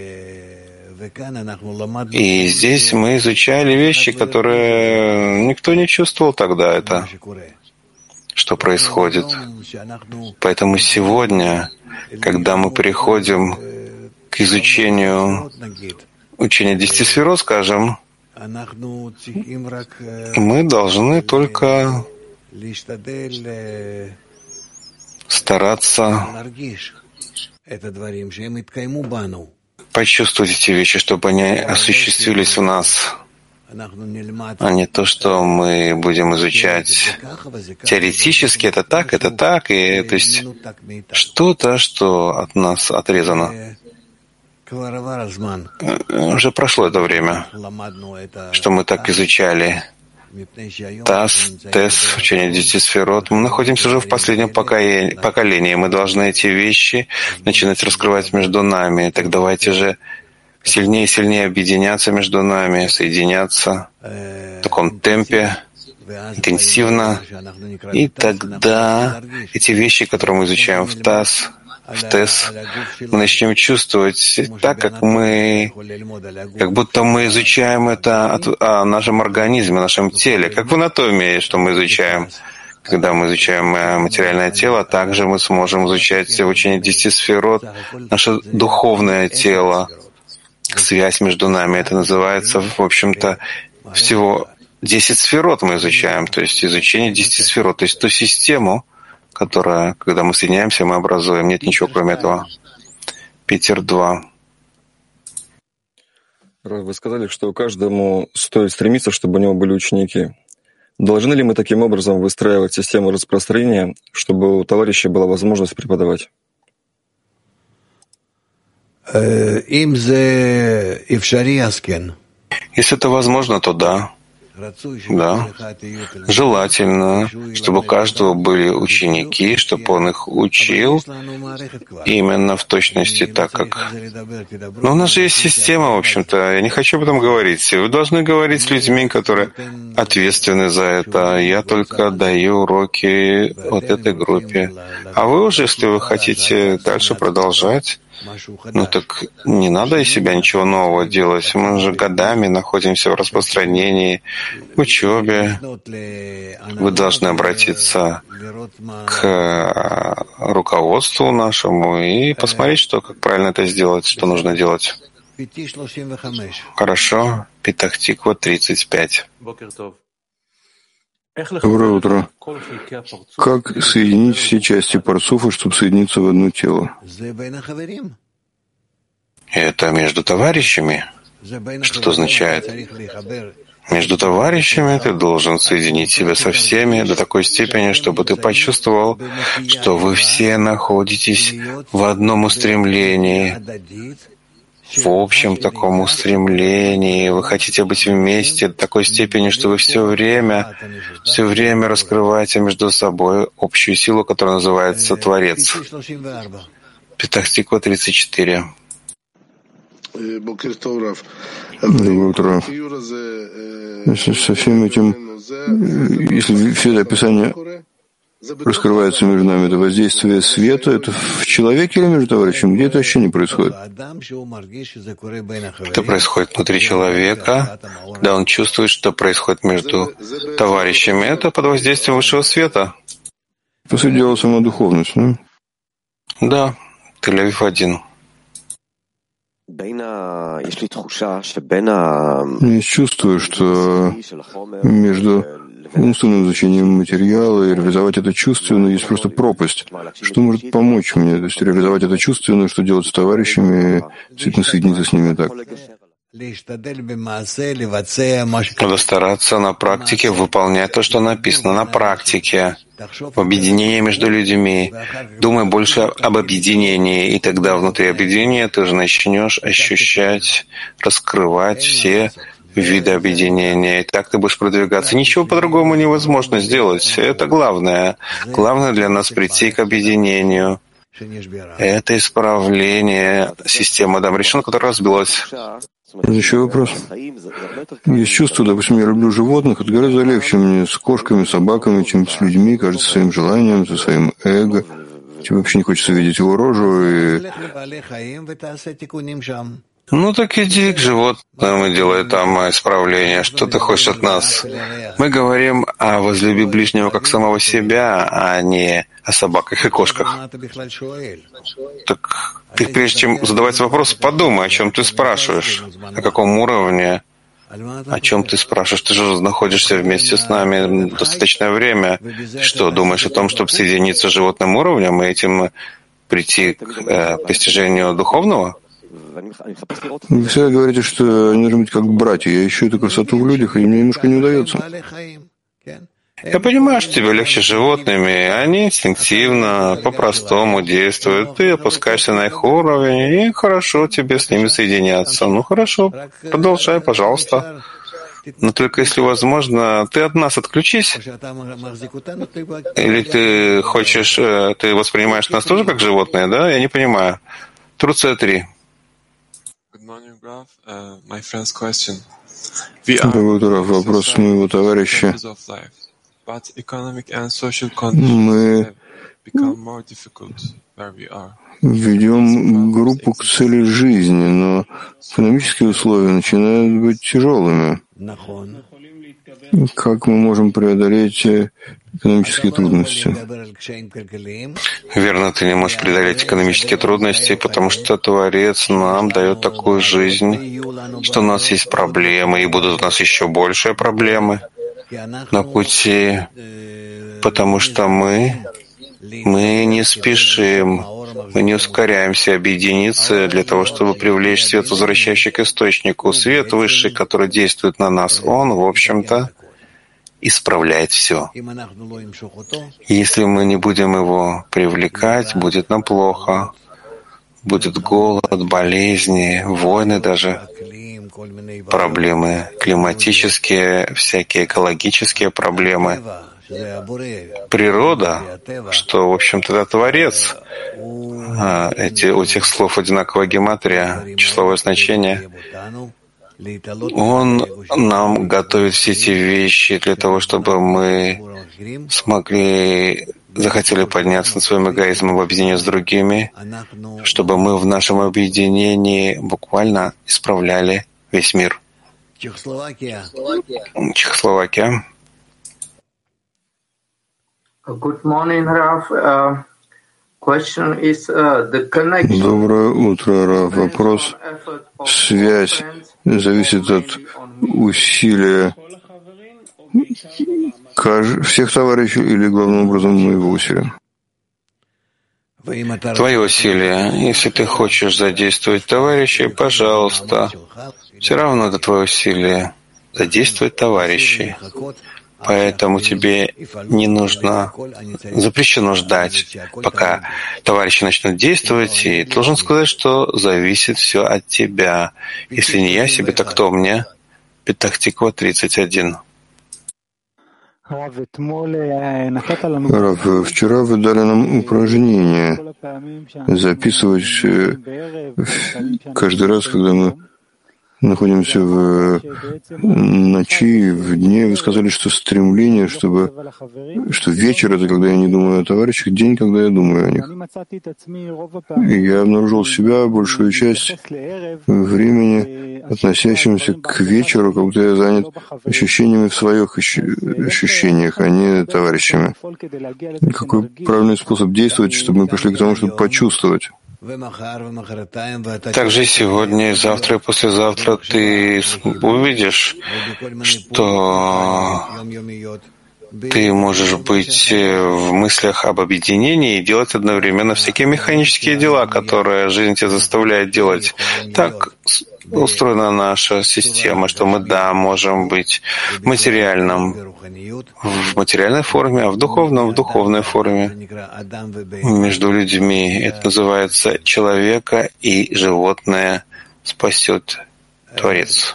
S1: И здесь мы изучали вещи, которые никто не чувствовал тогда, это что происходит. Поэтому сегодня, когда мы приходим к к изучению учения 10 сферот, скажем, мы должны только стараться почувствовать эти вещи, чтобы они осуществились у нас, а не то, что мы будем изучать теоретически, это так, и то есть что-то, что от нас отрезано. Уже прошло это время, что мы так изучали ТАСС, ТЭС, учение 10 сферот. Мы находимся уже в последнем поколении. Мы должны эти вещи начинать раскрывать между нами. Так давайте же сильнее и сильнее объединяться между нами, соединяться в таком темпе, интенсивно. И тогда эти вещи, которые мы изучаем в ТАСС, в ТЭС, мы начнем чувствовать так, как будто мы изучаем это о нашем организме, о нашем теле, как в анатомии, что мы изучаем. Когда мы изучаем материальное тело, также мы сможем изучать в учении 10 сферот наше духовное тело, связь между нами. Это называется, в общем-то, всего 10 сферот мы изучаем, то есть изучение 10 сферот, то есть ту систему, которая, когда мы соединяемся, мы образуем. Нет ничего, кроме этого. Питер 2.
S7: Вы сказали, что каждому стоит стремиться, чтобы у него были ученики. Должны ли мы таким образом выстраивать систему распространения, чтобы у товарища была возможность преподавать?
S1: Если это возможно, то да. Да. Желательно, чтобы у каждого были ученики, чтобы он их учил именно в точности так, как... Но у нас же есть система, в общем-то, я не хочу об этом говорить. Вы должны говорить с людьми, которые ответственны за это. Я только даю уроки вот этой группе. А вы уже, если вы хотите дальше продолжать, ну так не надо из себя ничего нового делать. Мы уже годами находимся в распространении, в учебе. Вы должны обратиться к руководству нашему и посмотреть, как правильно это сделать, что нужно делать. Хорошо. Петах-Тиква 35.
S2: Доброе утро. Как соединить все части парцуфа, чтобы соединиться в одно тело?
S1: Это между товарищами. Что это означает? Между товарищами ты должен соединить себя со всеми до такой степени, чтобы ты почувствовал, что вы все находитесь в одном устремлении, в общем таком устремлении. Вы хотите быть вместе до такой степени, что вы все время раскрываете между собой общую силу, которая называется Творец. Петах-Тиква 34.
S2: Доброе утро. Если со всем этим, если все это описание раскрывается между нами, это воздействие света, это в человеке или между товарищами? Где это ощущение происходит?
S1: Это происходит внутри человека, когда он чувствует, что происходит между товарищами. Это под воздействием высшего света.
S2: По сути дела, сама духовность, да?
S1: Да, Тель-Авив 1.
S2: Я чувствую, что между умственным изучением материала и реализовать это чувственно есть просто пропасть. Что может помочь мне? То есть реализовать это чувственно, что делать с товарищами, действительно соединиться с ними так.
S1: Надо стараться на практике выполнять то, что написано на практике. В объединении между людьми. Думай больше об объединении, и тогда внутри объединения ты же начнешь ощущать, раскрывать все виды объединения. И так ты будешь продвигаться. Ничего по-другому невозможно сделать. Это главное. Главное для нас прийти к объединению. Это исправление системы Адам Ришон, которая разбилась.
S2: Еще вопрос. Есть чувство, допустим, я люблю животных, это гораздо легче мне с кошками, собаками, чем с людьми, кажется, своим желанием, со своим эго. Тебе вообще не хочется видеть его рожу. И
S1: Ну так иди к животным и делай там исправление. Что ты хочешь от нас? Мы говорим о возлюби ближнего как самого себя, а не о собаках и кошках. Так ты, прежде чем задавать вопрос, подумай, о чем ты спрашиваешь, на каком уровне, о чем ты спрашиваешь. Ты же находишься вместе с нами достаточное время. Ты что, думаешь о том, чтобы соединиться с животным уровнем и этим прийти к постижению духовного?
S2: Вы всегда говорите, что они должны быть как братья. Я ищу эту красоту в людях, и мне немножко не удается.
S1: Я понимаю, что тебе легче с животными. Они инстинктивно, по-простому действуют. Ты опускаешься на их уровень, и хорошо тебе с ними соединяться. Ну хорошо, продолжай, пожалуйста. Но только если возможно, ты от нас отключись. Или ты хочешь, ты воспринимаешь нас тоже как животные, да? Я не понимаю. Турция 3.
S2: Доброе утро. Вопрос моего товарища. Мы ведем группу к цели жизни, но экономические условия начинают быть тяжелыми. Как мы можем преодолеть экономические трудности?
S1: Верно, ты не можешь преодолеть экономические трудности, потому что Творец нам дает такую жизнь, что у нас есть проблемы, и будут у нас еще большие проблемы на пути, потому что мы не спешим, мы не ускоряемся объединиться для того, чтобы привлечь свет, возвращающий к источнику. Свет высший, который действует на нас, он, в общем-то, исправляет все. Если мы не будем его привлекать, будет нам плохо. Будет голод, болезни, войны даже, проблемы климатические, всякие экологические проблемы. Природа, что, в общем-то, это Творец. У этих слов одинаковая гематрия, числовое значение. Он нам готовит все эти вещи для того, чтобы мы захотели подняться над своим эгоизмом в объединении с другими, чтобы мы в нашем объединении буквально исправляли весь мир. Чехословакия.
S8: Good morning, Rav.
S2: Доброе утро, Рав. Вопрос. Связь зависит от усилия всех товарищей или, главным образом, моего усилия?
S1: Твои усилия. Если ты хочешь задействовать товарищей, пожалуйста. Все равно это твое усилие. Задействовать товарищей. Поэтому тебе не нужно, запрещено ждать, пока товарищи начнут действовать, и должен сказать, что зависит все от тебя. Если не я себе, то кто мне? Петах Тиква 31.
S2: Рав, вчера вы дали нам упражнение записывать каждый раз, когда мы находимся в ночи, в дне. Вы сказали, что стремление, что вечер — это когда я не думаю о товарищах, день, когда я думаю о них. И я обнаружил себя большую часть времени, относящимся к вечеру, как будто я занят ощущениями в своих ощущениях, а не товарищами. Какой правильный способ действовать, чтобы мы пришли к тому, чтобы почувствовать?
S1: Также сегодня, и завтра, и послезавтра ты увидишь, что ты можешь быть в мыслях об объединении и делать одновременно всякие механические дела, которые жизнь тебя заставляет делать. Так устроена наша система, что мы, можем быть в материальной форме, а в духовной форме. Между людьми это называется человека и животное спасет Творец.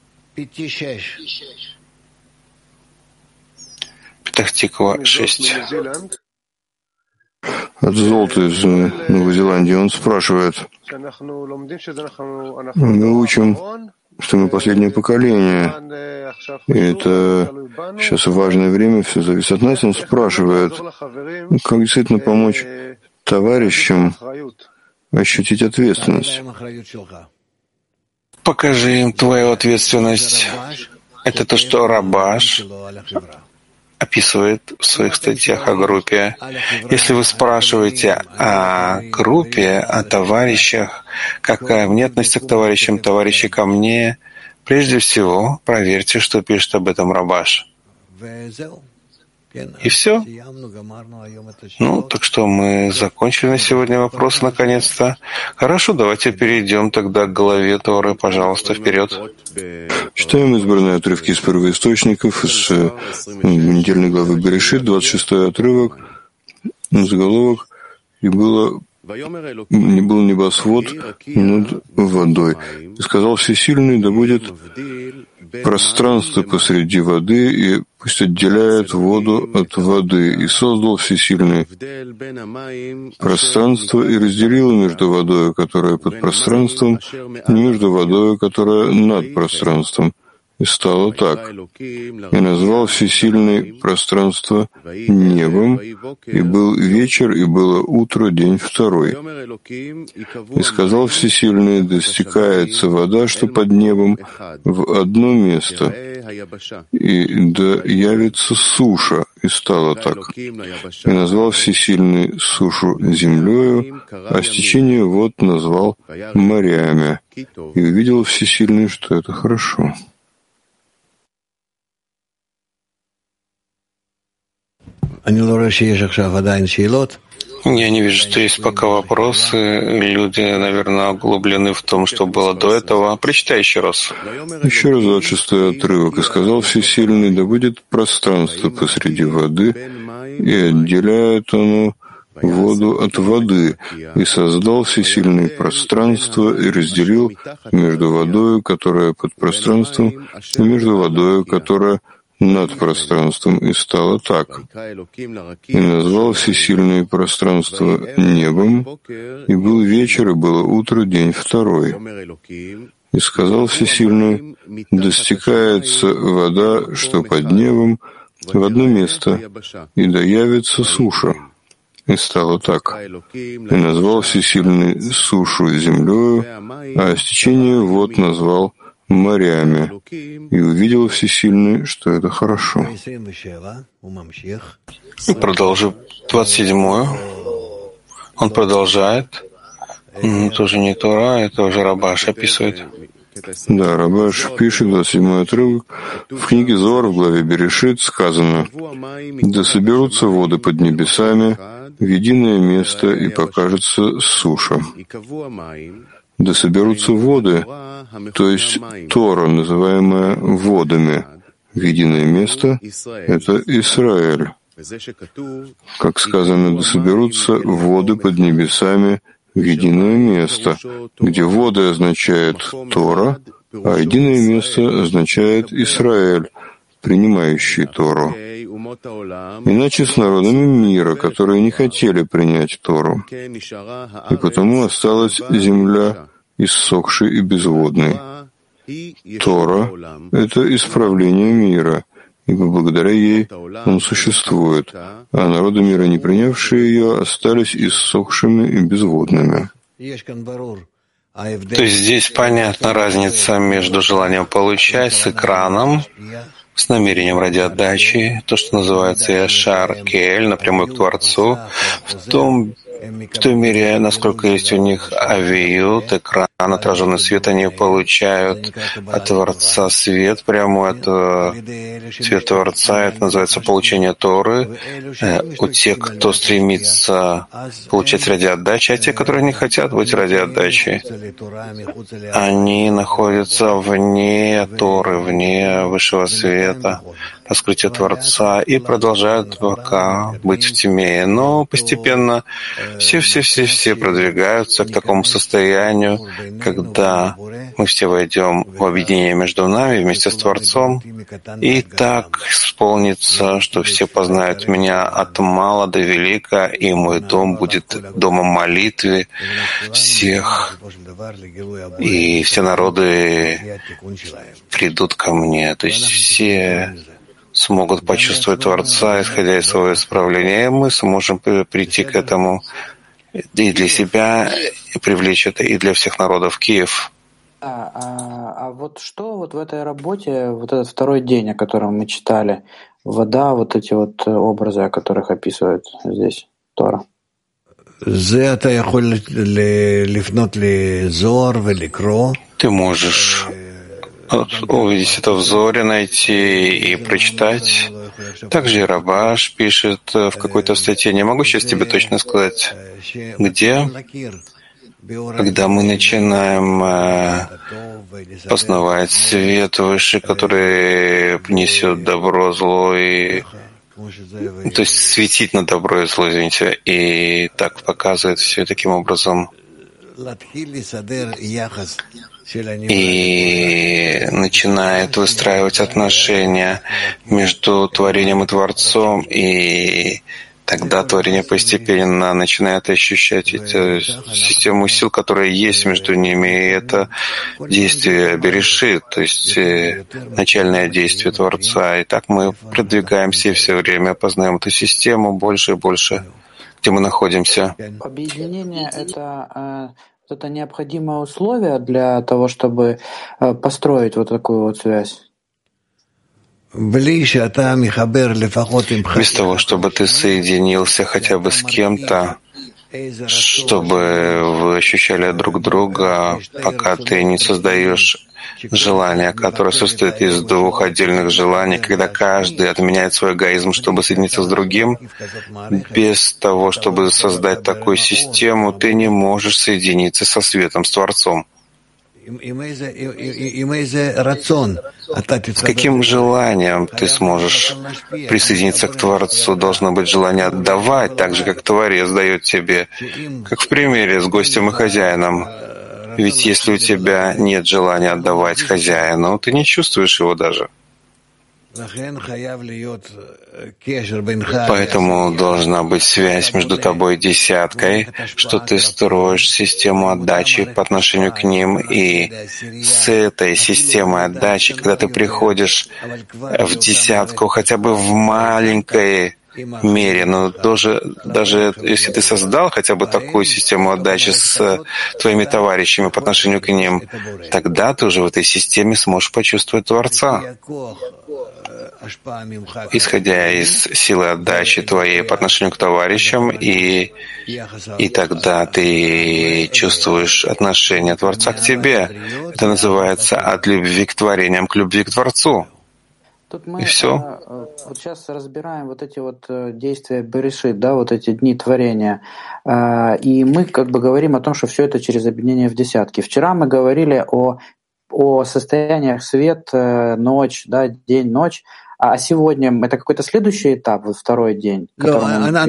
S1: Петах Тиква 6.
S2: От Золота из Новой Зеландии. Он спрашивает: мы учим, что мы последнее поколение, и это сейчас важное время, все зависит от нас. Он спрашивает, как действительно помочь товарищам ощутить ответственность.
S1: Покажи им твою ответственность. Это то, что Рабаш описывает в своих статьях о группе. Если вы спрашиваете о группе, о товарищах, какая мне относится к товарищам, товарищи ко мне, прежде всего проверьте, что пишет об этом Рабаш. И все. Ну, так что мы закончили на сегодня вопросы, наконец-то. Хорошо, давайте перейдем тогда к главе Торы. Пожалуйста, вперед.
S2: Читаем избранные отрывки из первоисточников, из недельной главы Берешит, 26-й отрывок, заголовок, «И не был небосвод над водой. И сказал Всесильный, да будет пространство посреди воды, и пусть отделяет воду от воды. И создал Всесильный пространство и разделил между водой, которая под пространством, и между водой, которая над пространством. И стало так. И назвал Всесильный пространство небом, и был вечер, и было утро, день второй. И сказал Всесильный, да стекается вода, что под небом, в одно место, и да явится суша. И стало так. И назвал Всесильный сушу землею, а стечение вод назвал морями. И увидел Всесильный, что это хорошо.
S1: Я не вижу, что есть пока вопросы. Люди, наверное, углублены в том, что было до этого. Прочитай еще раз.
S2: Еще раз 26-й отрывок. «И сказал Всесильный, да будет пространство посреди воды, и отделяет оно воду от воды. И создал Всесильный пространство, и разделил между водою, которая под пространством, и между водою, которая над пространством, и стало так. И назвал Всесильное пространство небом, и был вечер, и было утро, день второй. И сказал Всесильный, да стекается вода, что под небом, в одно место, и да явится суша. И стало так. И назвал Всесильный сушу землею, а стечение вод назвал морями. И увидел Всесильный, что это хорошо».
S1: Продолжу 27-ю. Он продолжает. Тоже не Тора, это уже Рабаш описывает.
S2: Да, Рабаш пишет, 27-й отрывок. В книге Зоар в главе Берешит сказано: «Да соберутся воды под небесами в единое место, и покажется суша». Да соберутся воды, то есть Тора, называемая водами, в единое место, это Израиль. Как сказано, да соберутся воды под небесами в единое место, где воды означает Тора, а единое место означает Израиль, принимающий Тору. Иначе с народами мира, которые не хотели принять Тору. И потому осталась земля иссохшей и безводной. Тора — это исправление мира, ибо благодаря ей он существует, а народы мира, не принявшие ее, остались иссохшими и безводными.
S1: То есть здесь понятна разница между желанием получать с экраном, с намерением ради отдачи, то, что называется Яшар Кель, напрямую к Творцу, в той мере, насколько есть у них авиют, экран, отраженный свет, они получают от Творца свет, прямой от света Творца, это называется получение Торы. У тех, кто стремится получать ради отдачи, а те, которые не хотят быть ради отдачи, они находятся вне Торы, вне высшего света, раскрытия Творца, и продолжают пока быть в тьме. Но постепенно все продвигаются к такому состоянию, когда мы все войдем в объединение между нами вместе с Творцом, и так исполнится, что все познают меня от мала до велика, и мой дом будет домом молитвы всех, и все народы придут ко мне. То есть все смогут почувствовать Творца, исходя из своего исправления, и мы сможем прийти к этому и для себя, и привлечь это, и для всех народов. Киев.
S5: А вот что вот в этой работе, вот этот второй день, о котором мы читали, вода, вот эти вот образы, о которых описывает здесь Тора?
S1: Ты можешь увидеть это в Зоре, найти и прочитать. Также и Рабаш пишет в какой-то статье, не могу сейчас тебе точно сказать, где, когда мы начинаем познавать свет выше, который несет добро, зло, то есть светить на добро и зло, извините, и так показывает все таким образом. И начинает выстраивать отношения между творением и Творцом, и тогда творение постепенно начинает ощущать эту систему сил, которая есть между ними, и это действие Берешит, то есть начальное действие Творца. И так мы продвигаемся и все время познаем эту систему больше и больше, где мы находимся.
S5: Объединение — это необходимое условие для того, чтобы построить вот такую вот связь?
S1: Без того, чтобы ты соединился хотя бы с кем-то, чтобы вы ощущали друг друга, пока ты не создаешь желание, которое состоит из двух отдельных желаний, когда каждый отменяет свой эгоизм, чтобы соединиться с другим, без того, чтобы создать такую систему, ты не можешь соединиться со светом, с Творцом. С каким желанием ты сможешь присоединиться к Творцу? Должно быть желание отдавать, так же, как Творец дает тебе, как в примере с гостем и хозяином. Ведь если у тебя нет желания отдавать хозяину, ты не чувствуешь его даже. Поэтому должна быть связь между тобой и десяткой, что ты строишь систему отдачи по отношению к ним, и с этой системой отдачи, когда ты приходишь в десятку, хотя бы в маленькой мере, но даже если ты создал хотя бы такую систему отдачи с твоими товарищами по отношению к ним, тогда ты уже в этой системе сможешь почувствовать Творца. Исходя из силы отдачи твоей по отношению к товарищам, и тогда ты чувствуешь отношение Творца к тебе. Это называется от любви к творениям к любви к Творцу.
S5: Тут мы
S1: и все.
S5: Вот сейчас разбираем вот эти вот действия Берешит, да, вот эти дни творения. И мы как бы говорим о том, что все это через объединение в десятки. Вчера мы говорили о состояниях свет, ночь, да, день, ночь. А сегодня это какой-то следующий этап, вот второй день?
S1: Нет,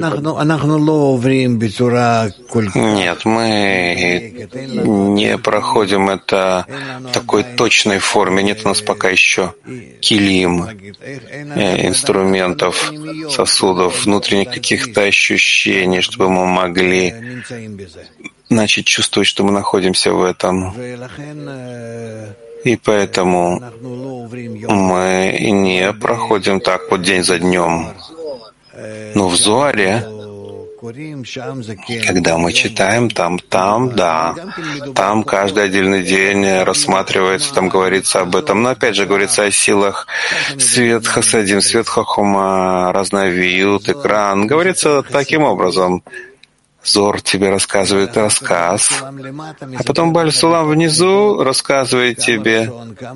S1: мы не проходим это в такой точной форме. Нет у нас пока еще килим, инструментов, сосудов, внутренних каких-то ощущений, чтобы мы могли начать чувствовать, что мы находимся в этом. И поэтому мы не проходим так вот день за днем. Но в Зоаре, когда мы читаем, там, да, там каждый отдельный день рассматривается, там говорится об этом. Но опять же говорится о силах свет хасадим, свет хохума, разновиют, экран. Говорится таким образом. Зор тебе рассказывает рассказ, а потом Бааль Сулам внизу рассказывает тебе,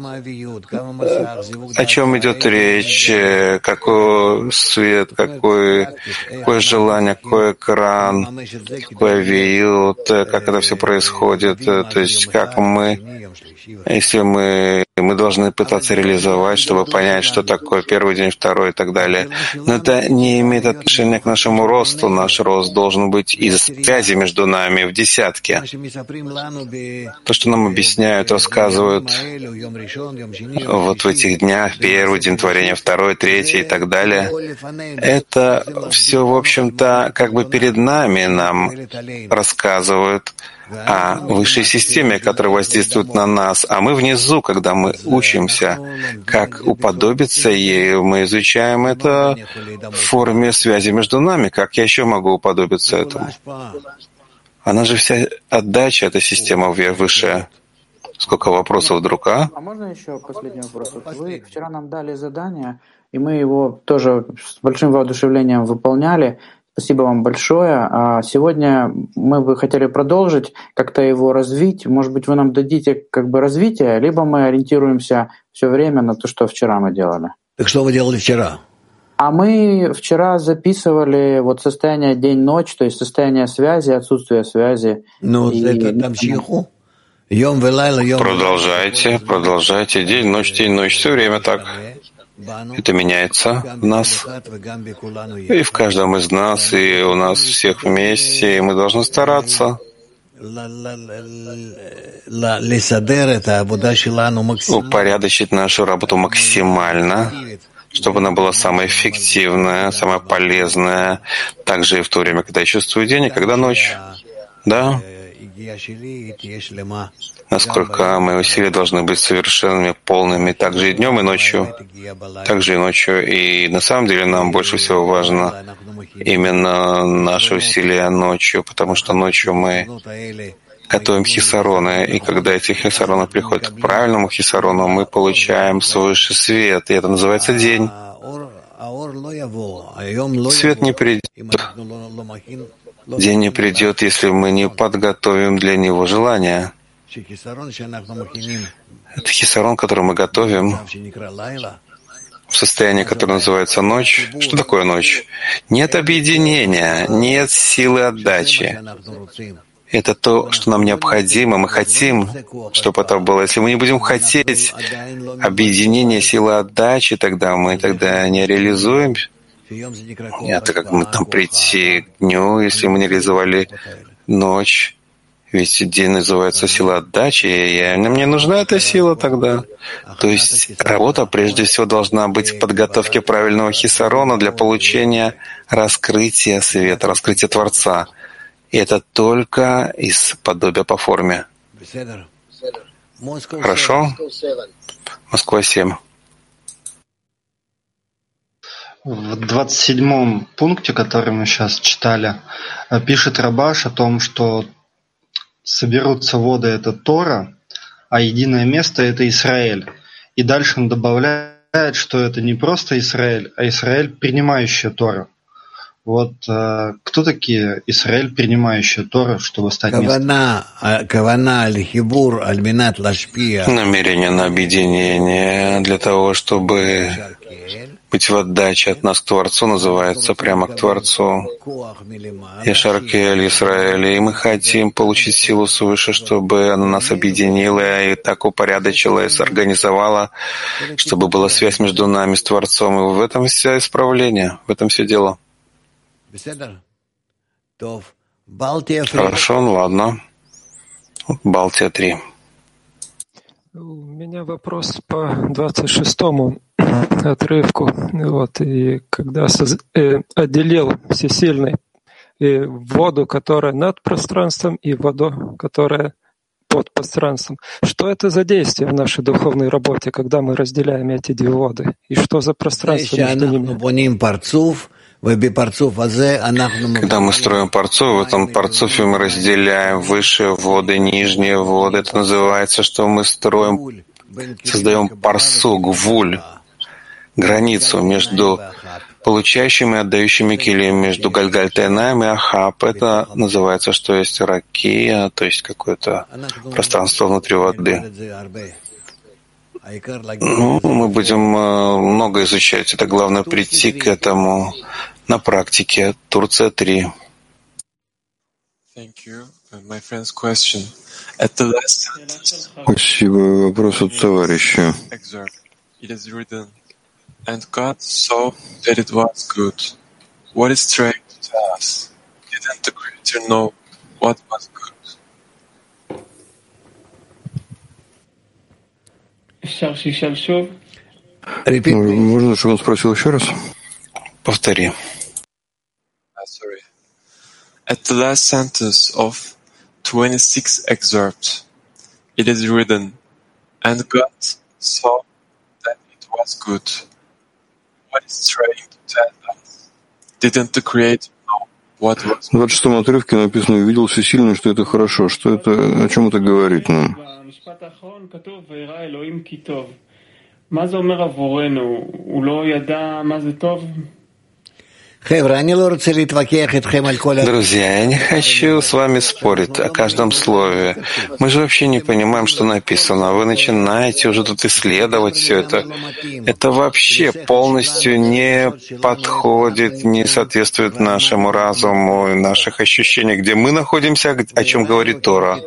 S1: о чем идет речь, какой свет, какое желание, какой экран, какой авиют, как это все происходит, то есть как мы, если мы должны пытаться реализовать, чтобы понять, что такое первый день, второй и так далее. Но это не имеет отношения к нашему росту. Наш рост должен быть из связи между нами в десятке. То, что нам объясняют, рассказывают вот в этих днях, первый день творения, второй, третий и так далее, это все, в общем-то, как бы перед нами нам рассказывают о высшей системе, которая воздействует на нас, а мы внизу, когда мы учимся, как уподобиться ей, мы изучаем это в форме связи между нами, как я еще могу уподобиться этому. Она же вся отдача, эта система высшая. Сколько вопросов вдруг, а?
S5: А можно еще последний вопрос? Вот вы вчера нам дали задание, и мы его тоже с большим воодушевлением выполняли. Спасибо вам большое. А сегодня мы бы хотели продолжить, как-то его развить. Может быть, вы нам дадите как бы развитие, либо мы ориентируемся все время на то, что вчера мы делали.
S9: Так что вы делали вчера?
S5: А мы вчера записывали вот состояние день-ночь, то есть состояние связи, отсутствие связи.
S9: Ну, это тамшиху.
S1: Продолжайте. День, ночь, все время так. Это меняется в нас, и в каждом из нас, и у нас всех вместе, и мы должны стараться упорядочить нашу работу максимально, чтобы она была самая эффективная, самая полезная, также и в то время, когда я чувствую день, и когда ночь. Да? Насколько мои усилия должны быть совершенными, полными, также и днем, и ночью. И на самом деле нам больше всего важно именно наши усилия ночью, потому что ночью мы готовим хисароны, и когда эти хисароны приходят к правильному хисарону, мы получаем свыше свет, и это называется день. Свет не придет. День не придет, если мы не подготовим для него желания. Это хисарон, который мы готовим в состоянии, которое называется ночь. Что такое ночь? Нет объединения, нет силы отдачи. Это то, что нам необходимо. Мы хотим, чтобы это было. Если мы не будем хотеть объединения, силы отдачи, тогда мы не реализуем. Это как мы там прийти к дню, если мы не реализовали ночь. Ведь день называется сила отдачи, и мне нужна эта сила тогда. То есть работа прежде всего должна быть в подготовке правильного хисарона для получения раскрытия света, раскрытия Творца. И это только из подобия по форме. Хорошо? Москва 7.
S6: В 27-м пункте, который мы сейчас читали, пишет Рабаш о том, что соберутся воды — это Тора, а единое место — это Израиль. И дальше он добавляет, что это не просто Израиль, а Израиль, принимающая Тору. Вот кто такие Израиль, принимающая Тору, чтобы стать местом?
S1: Намерение на объединение для того, чтобы быть в отдаче от нас к Творцу, называется прямо к Творцу. Ешаркель, Израиль. И мы хотим получить силу свыше, чтобы она нас объединила и так упорядочила и сорганизовала, чтобы была связь между нами с Творцом. И в этом все исправление, в этом все дело. Хорошо, ладно. Балтия 3.
S10: У меня вопрос по 26-му отрывку. Вот, и когда отделил всесильный воду, которая над пространством, и воду, которая под пространством. Что это за действие в нашей духовной работе, когда мы разделяем эти две воды? И что за пространство между ними?
S1: Когда мы строим парцуф, в этом парцуфе мы разделяем высшие воды, нижние воды. Это называется, что мы создаем парсу, гвуль, границу между получающими и отдающими килим, между Гальгальтайнаем и Ахаб. Это называется, что есть ракия, то есть какое-то пространство внутри воды. Мы будем много изучать. Это главное прийти к этому на практике. Турция 3.
S2: Спасибо. Вопрос от товарища.
S11: And God saw that it was good. What is strange to us? Didn't the creator know what was good?
S2: Можно, чтобы он спросил еще раз?
S1: Повтори.
S11: Sorry. At the last sentence of 26 excerpt, it is written, and God saw that it was good. What is trying to tell us? Didn't the Creator know What was
S2: В 26-м отрывке написано «Увидел всесильный, что это хорошо». Что это, о чем это говорит нам?
S1: Друзья, я не хочу с вами спорить о каждом слове. Мы же вообще не понимаем, что написано. Вы начинаете уже тут исследовать все это. Это вообще полностью не подходит, не соответствует нашему разуму, наших ощущениях, где мы находимся, о чем говорит Тора.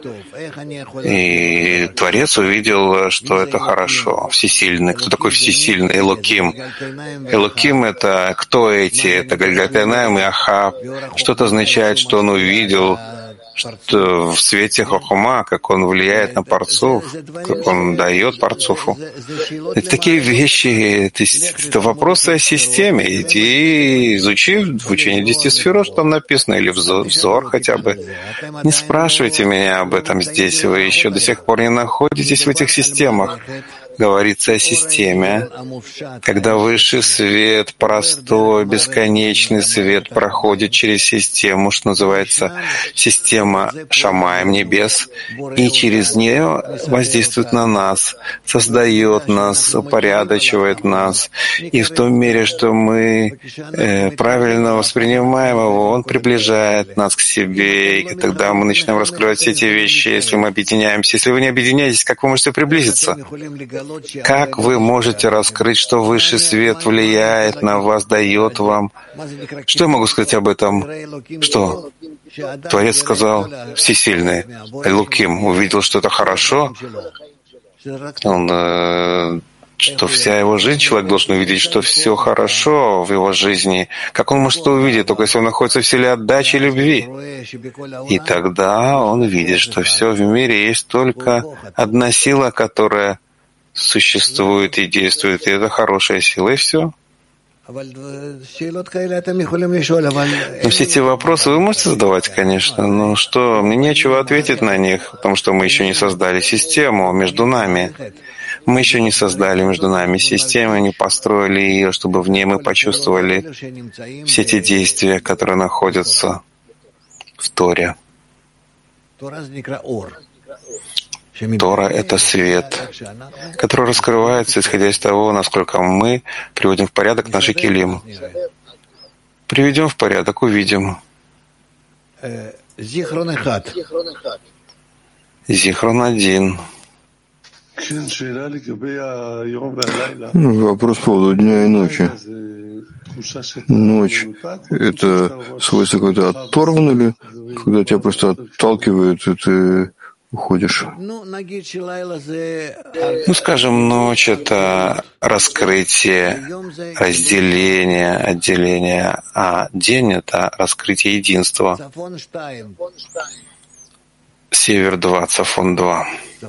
S1: И Творец увидел, что это хорошо, всесильный. Кто такой всесильный? Элоким. Элоким — это кто эти? Это Гальгальтанаим и Ахав. Что это означает, что он увидел, что в свете Хохма, как он влияет на Парцуф, как он дает Парцуфу. Это такие вещи, это вопросы о системе. Иди изучи в учении 10 сферот, что там написано, или взор хотя бы. Не спрашивайте меня об этом здесь, вы еще до сих пор не находитесь в этих системах. Говорится о системе, когда высший свет, простой, бесконечный свет проходит через систему, что называется система Шамаем, небес, и через нее воздействует на нас, создает нас, упорядочивает нас. И в том мере, что мы правильно воспринимаем его, он приближает нас к себе, и тогда мы начинаем раскрывать все эти вещи, если мы объединяемся. Если вы не объединяетесь, как вы можете приблизиться? Как вы можете раскрыть, что высший свет влияет на вас, дает вам? Что я могу сказать об этом? Что Творец сказал, всесильный, Элоким, увидел, что это хорошо. Он, что вся его жизнь, человек должен увидеть, что все хорошо в его жизни. Как он может это увидеть? Только если он находится в силе отдачи и любви. И тогда он видит, что все в мире есть только одна сила, которая существует и действует, и это хорошая сила, и все. Но все эти вопросы вы можете задавать, конечно, но что, мне нечего ответить на них, потому что мы еще не создали систему между нами. Мы еще не создали между нами систему, не построили ее, чтобы в ней мы почувствовали все эти действия, которые находятся в Торе. Тора — это свет, который раскрывается, исходя из того, насколько мы приводим в порядок наши килим. Приведем в порядок, увидим. Зихрон 1.
S2: Вопрос по поводу дня и ночи. Ночь — это свойство какое-то оторвано или когда тебя просто отталкивают, и ты уходишь?
S1: Скажем, ночь — это раскрытие, разделение, отделение, а день — это раскрытие единства. Север 2, Цафон 2.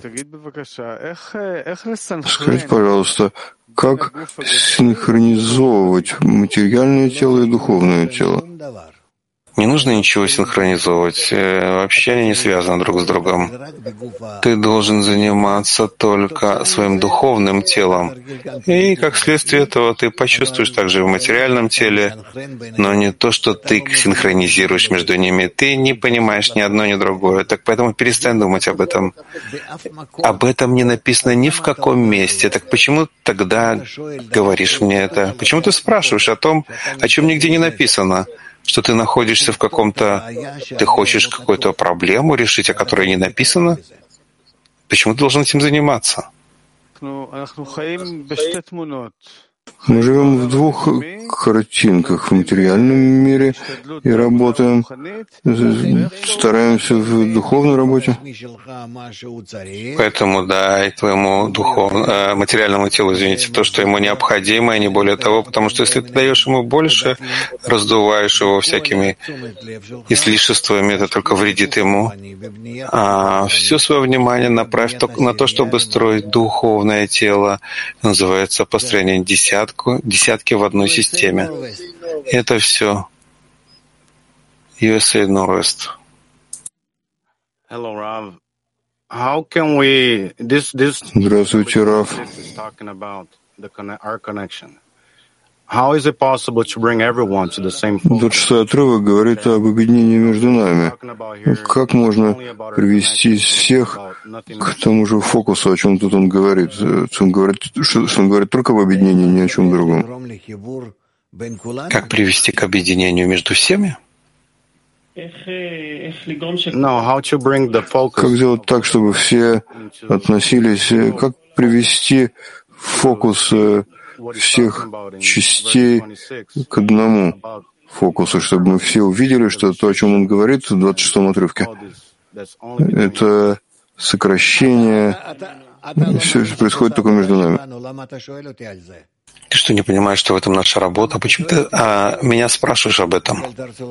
S2: Скажите, пожалуйста, как синхронизовывать материальное тело и духовное тело?
S1: Не нужно ничего синхронизовать. Вообще они не связаны друг с другом. Ты должен заниматься только своим духовным телом. И как следствие этого ты почувствуешь также в материальном теле, но не то, что ты синхронизируешь между ними. Ты не понимаешь ни одно, ни другое. Так поэтому перестань думать об этом. Об этом не написано ни в каком месте. Так почему тогда говоришь мне это? Почему ты спрашиваешь о том, о чем нигде не написано? Что ты находишься в каком-то... Ты хочешь какую-то проблему решить, о которой не написано? Почему ты должен этим заниматься?
S2: Мы живем в двух картинках, в материальном мире и работаем, стараемся в духовной работе.
S1: Поэтому дай твоему материальному телу, извините, то, что ему необходимо, и не более того, потому что если ты даешь ему больше, раздуваешь его всякими излишествами, это только вредит ему. А все свое внимание направь на то, чтобы строить духовное тело, называется построение десятки в одной системе. Это все. USA Northwest.
S2: Здравствуйте, Рав. 26-й отрывок говорит об объединении между нами. Как можно привести всех к тому же фокусу, о чем тут он говорит? Он говорит только об объединении, ни о чем другом.
S1: Как привести к объединению между всеми?
S2: Как сделать так, чтобы все относились, как привести фокус всех частей к одному фокусу, чтобы мы все увидели, что то, о чем он говорит в 26-м отрывке, это сокращение, все происходит только между нами.
S1: Ты что, не понимаешь, что в этом наша работа? Почему ты меня спрашиваешь об этом?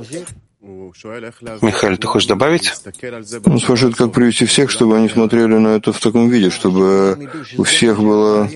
S1: Михаил, ты хочешь добавить?
S2: Он спрашивает, как привести всех, чтобы они смотрели на это в таком виде, чтобы у всех было...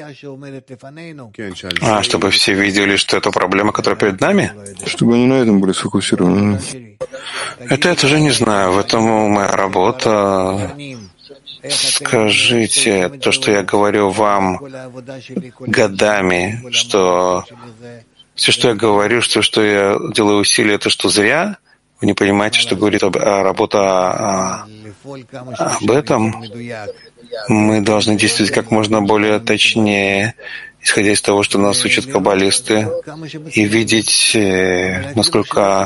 S1: Чтобы все видели, что это проблема, которая перед нами?
S2: Чтобы они на этом были сфокусированы.
S1: Это я тоже не знаю. В этом моя работа. Скажите, то, что я говорю вам годами, что все, что я говорю, что я делаю усилия, это что зря? Вы не понимаете, что говорит работа об этом? Мы должны действовать как можно более точнее, исходя из того, что нас учат каббалисты, и видеть, насколько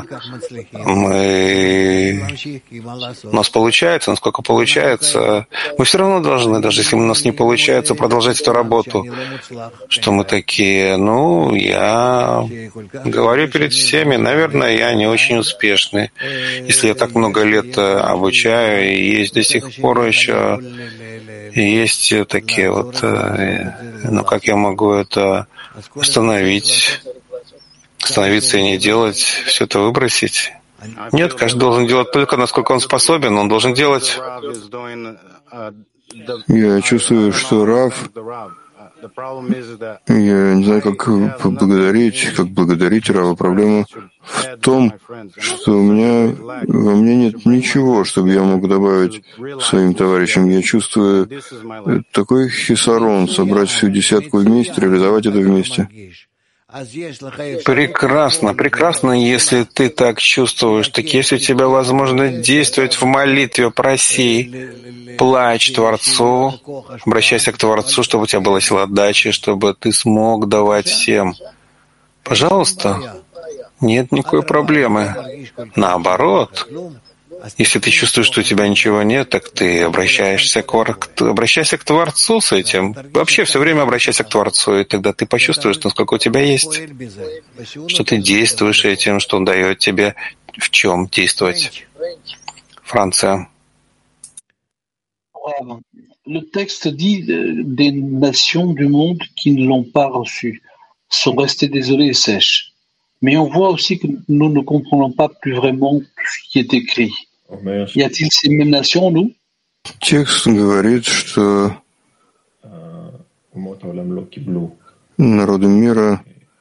S1: у нас получается, насколько получается. Мы все равно должны, даже если у нас не получается, продолжать эту работу. Что мы такие? Я говорю перед всеми, наверное, я не очень успешный. Если я так много лет обучаю, и есть до сих пор еще есть такие как я могу это остановить, остановиться и не делать, все это выбросить? Нет, каждый должен делать только, насколько он способен, он должен делать.
S2: Я чувствую, что Рав, я не знаю, как благодарить Рава. Проблема в том, что во мне нет ничего, чтобы я мог добавить своим товарищам. Я чувствую такой хисарон, собрать всю десятку вместе, реализовать это вместе.
S1: Прекрасно, прекрасно, если ты так чувствуешь. Так если у тебя возможность действовать в молитве, проси, плачь Творцу, обращайся к Творцу, чтобы у тебя была сила отдачи, чтобы ты смог давать всем. Пожалуйста, нет никакой проблемы. Наоборот, если ты чувствуешь, что у тебя ничего нет, так ты обращайся к Творцу с этим. Вообще все время обращайся к Творцу, и тогда ты почувствуешь, насколько у тебя есть, что ты действуешь этим, что Он дает тебе в чем действовать. Франция.
S12: Le texte dit des nations du monde qui ne l'ont pas reçu sont restées désolées et sèches. Mais on voit aussi que nous ne comprenons pas plus vraiment ce qui est écrit. Y a-t-il ces mêmes nations, nous?
S2: Текст говорит, что народы мира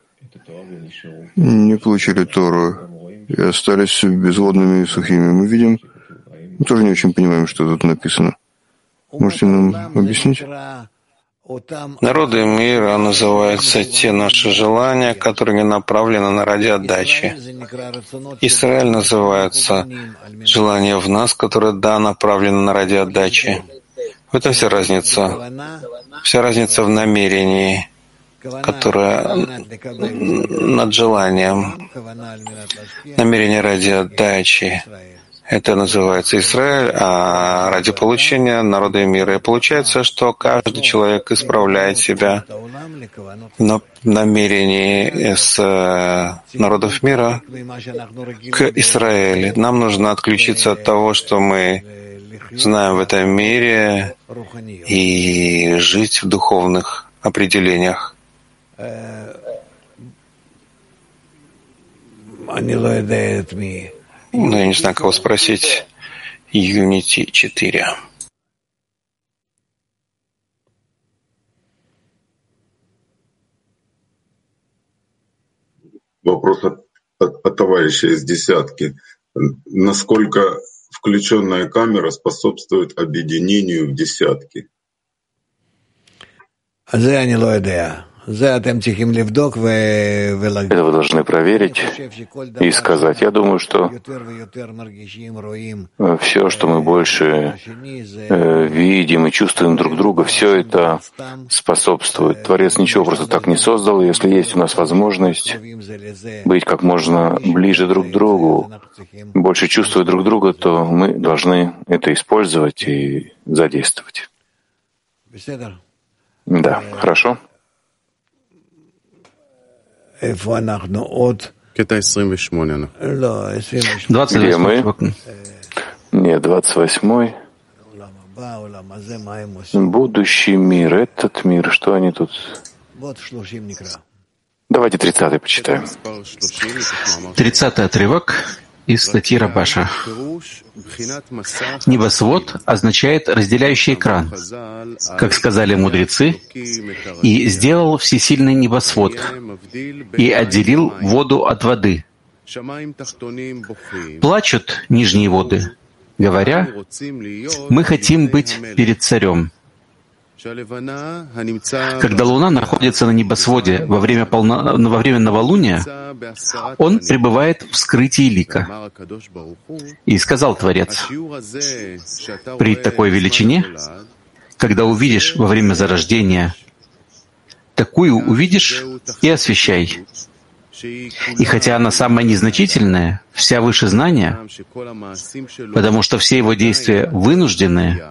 S2: не получили Тору и остались безводными и сухими. Мы видим, мы тоже не очень понимаем, что тут написано. Можете нам объяснить?
S1: Народы мира называются те наши желания, которые не направлены на ради отдачи. Израиль называется желание в нас, которое, направлено на ради отдачи. В этом вся разница. Вся разница в намерении, которое над желанием. Намерение ради отдачи. Это называется Израиль, а ради получения народа мира. И получается, что каждый человек исправляет себя на намерении с народов мира к Израилю. Нам нужно отключиться от того, что мы знаем в этом мире, и жить в духовных определениях. Я не знаю, кого спросить. Unity 4.
S13: Вопрос от товарища из десятки. Насколько включенная камера способствует объединению в десятки?
S2: Это вы должны проверить и сказать. Я думаю, что все, что мы больше видим и чувствуем друг друга, все это способствует. Творец ничего просто так не создал. И если есть у нас возможность быть как можно ближе друг к другу, больше чувствовать друг друга, то мы должны это использовать и задействовать. Да, хорошо.
S11: Где
S2: мы? Нет, 28-й. Будущий мир, этот мир, что они тут? Давайте 30-й почитаем.
S14: 30-й отрывок из статьи Рабаша. Небосвод означает разделяющий экран, как сказали мудрецы, и сделал всесильный небосвод, и отделил воду от воды. Плачут нижние воды, говоря, мы хотим быть перед царем. Когда Луна находится на небосводе во время новолуния, он пребывает в скрытии лика. И сказал Творец, при такой величине, когда увидишь во время зарождения, такую увидишь и освещай. И хотя она самая незначительная, вся выше знания, потому что все его действия вынужденные,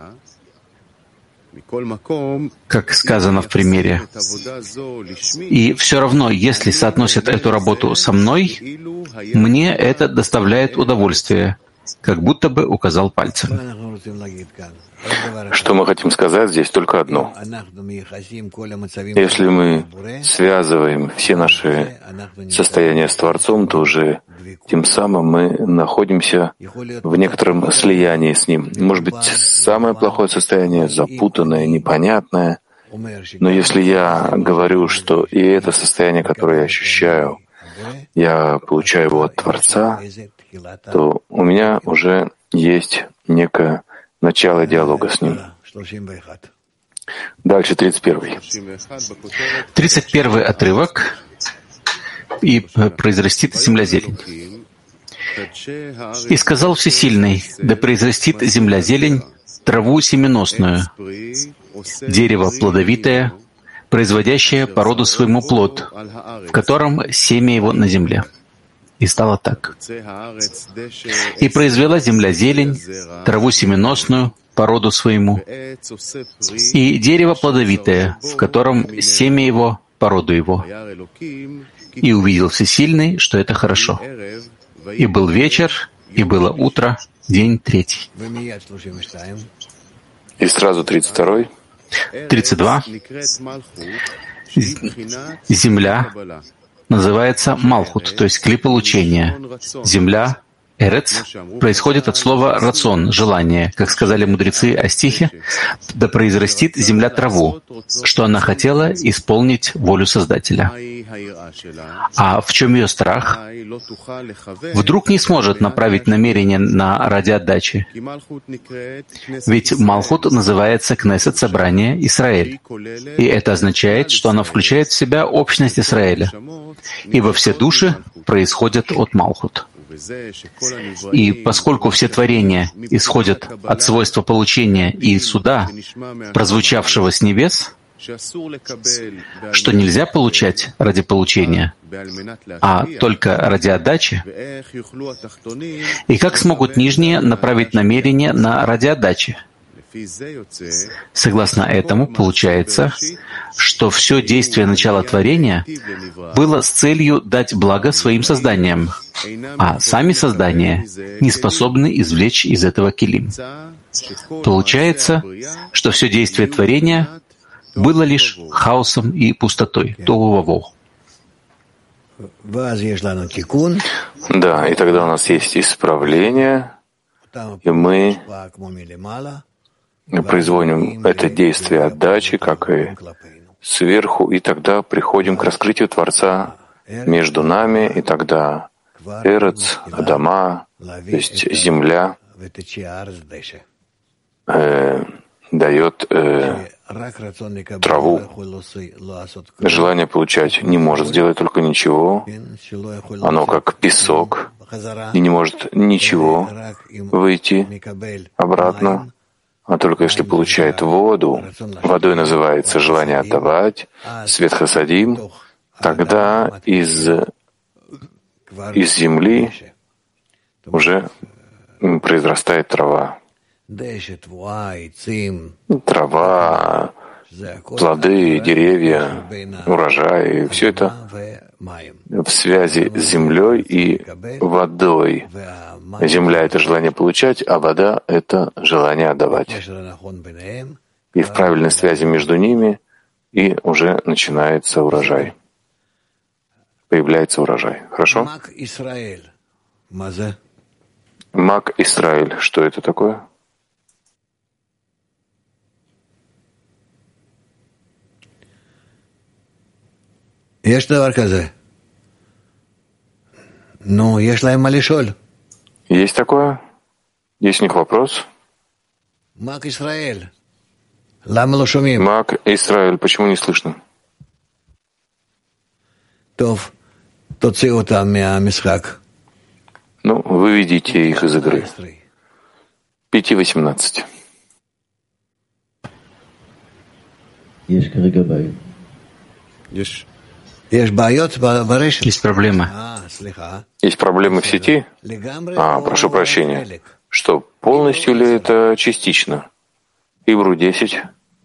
S14: как сказано в примере. И все равно, если соотносят эту работу со мной, мне это доставляет удовольствие, как будто бы указал пальцем.
S2: Что мы хотим сказать здесь? Только одно. Если мы связываем все наши состояния с Творцом, то уже тем самым мы находимся в некотором слиянии с Ним. Может быть, самое плохое состояние, запутанное, непонятное, но если я говорю, что и это состояние, которое я ощущаю, я получаю его от Творца, то у меня уже есть некое начало диалога с Ним. Дальше 31-й.
S14: 31-й отрывок. «И произрастит земля зелень. И сказал Всесильный, да произрастит земля зелень, траву семеносную, дерево плодовитое, производящее по роду своему плод, в котором семя его на земле». И стало так. И произвела земля зелень, траву семеносную по роду своему, и дерево плодовитое, в котором семя его по роду его. И увидел Всесильный, что это хорошо. И был вечер, и было утро, день третий.
S2: И сразу 32-й.
S14: 32. Земля называется Малхут, то есть кли получения. Земля, Эрец, происходит от слова рацион, желание, как сказали мудрецы о стихе, да произрастит земля траву, что она хотела исполнить волю Создателя. А в чем ее страх? Вдруг не сможет направить намерение ради отдачи. Ведь Малхут называется Кнесет, собрание Израиль. И это означает, что она включает в себя общность Израиля. Ибо все души происходят от Малхут. И поскольку все творения исходят от свойства получения и суда, прозвучавшего с небес, что нельзя получать ради получения, а только ради отдачи, и как смогут нижние направить намерение ради отдачи? Согласно этому, получается, что все действие начала творения было с целью дать благо своим созданиям, а сами создания не способны извлечь из этого килим. Получается, что все действие творения было лишь хаосом и пустотой, тоhu-вавоу.
S2: Да, и тогда у нас есть исправление, и мы производим это действие отдачи, как и сверху, и тогда приходим к раскрытию Творца между нами, и тогда Эрец, Адама, то есть земля, дает траву. Желание получать не может сделать только ничего. Оно как песок и не может ничего выйти обратно. А только если получает воду, водой называется желание отдавать, свет хасадим, тогда из земли уже произрастает трава. Трава, плоды, деревья, урожай, все это в связи с землей и водой. Земля — это желание получать, а вода — это желание отдавать. И в правильной связи между ними и уже начинается урожай. Появляется урожай. Хорошо? Мак Исраэль. Что это такое?
S9: Есть
S2: такое? Есть у них вопрос?
S9: Мак Исраэль.
S2: Мак Исраэль. Почему не слышно? Ну, выведите их из игры. 5:18.
S14: Есть проблемы.
S2: Есть проблемы в сети? Прошу прощения. Что, полностью ли это частично? Ибру 10.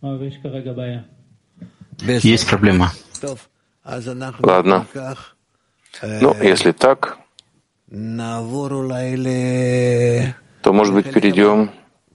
S14: Есть проблема.
S2: Ладно. Ну, если так, то, может быть, перейдем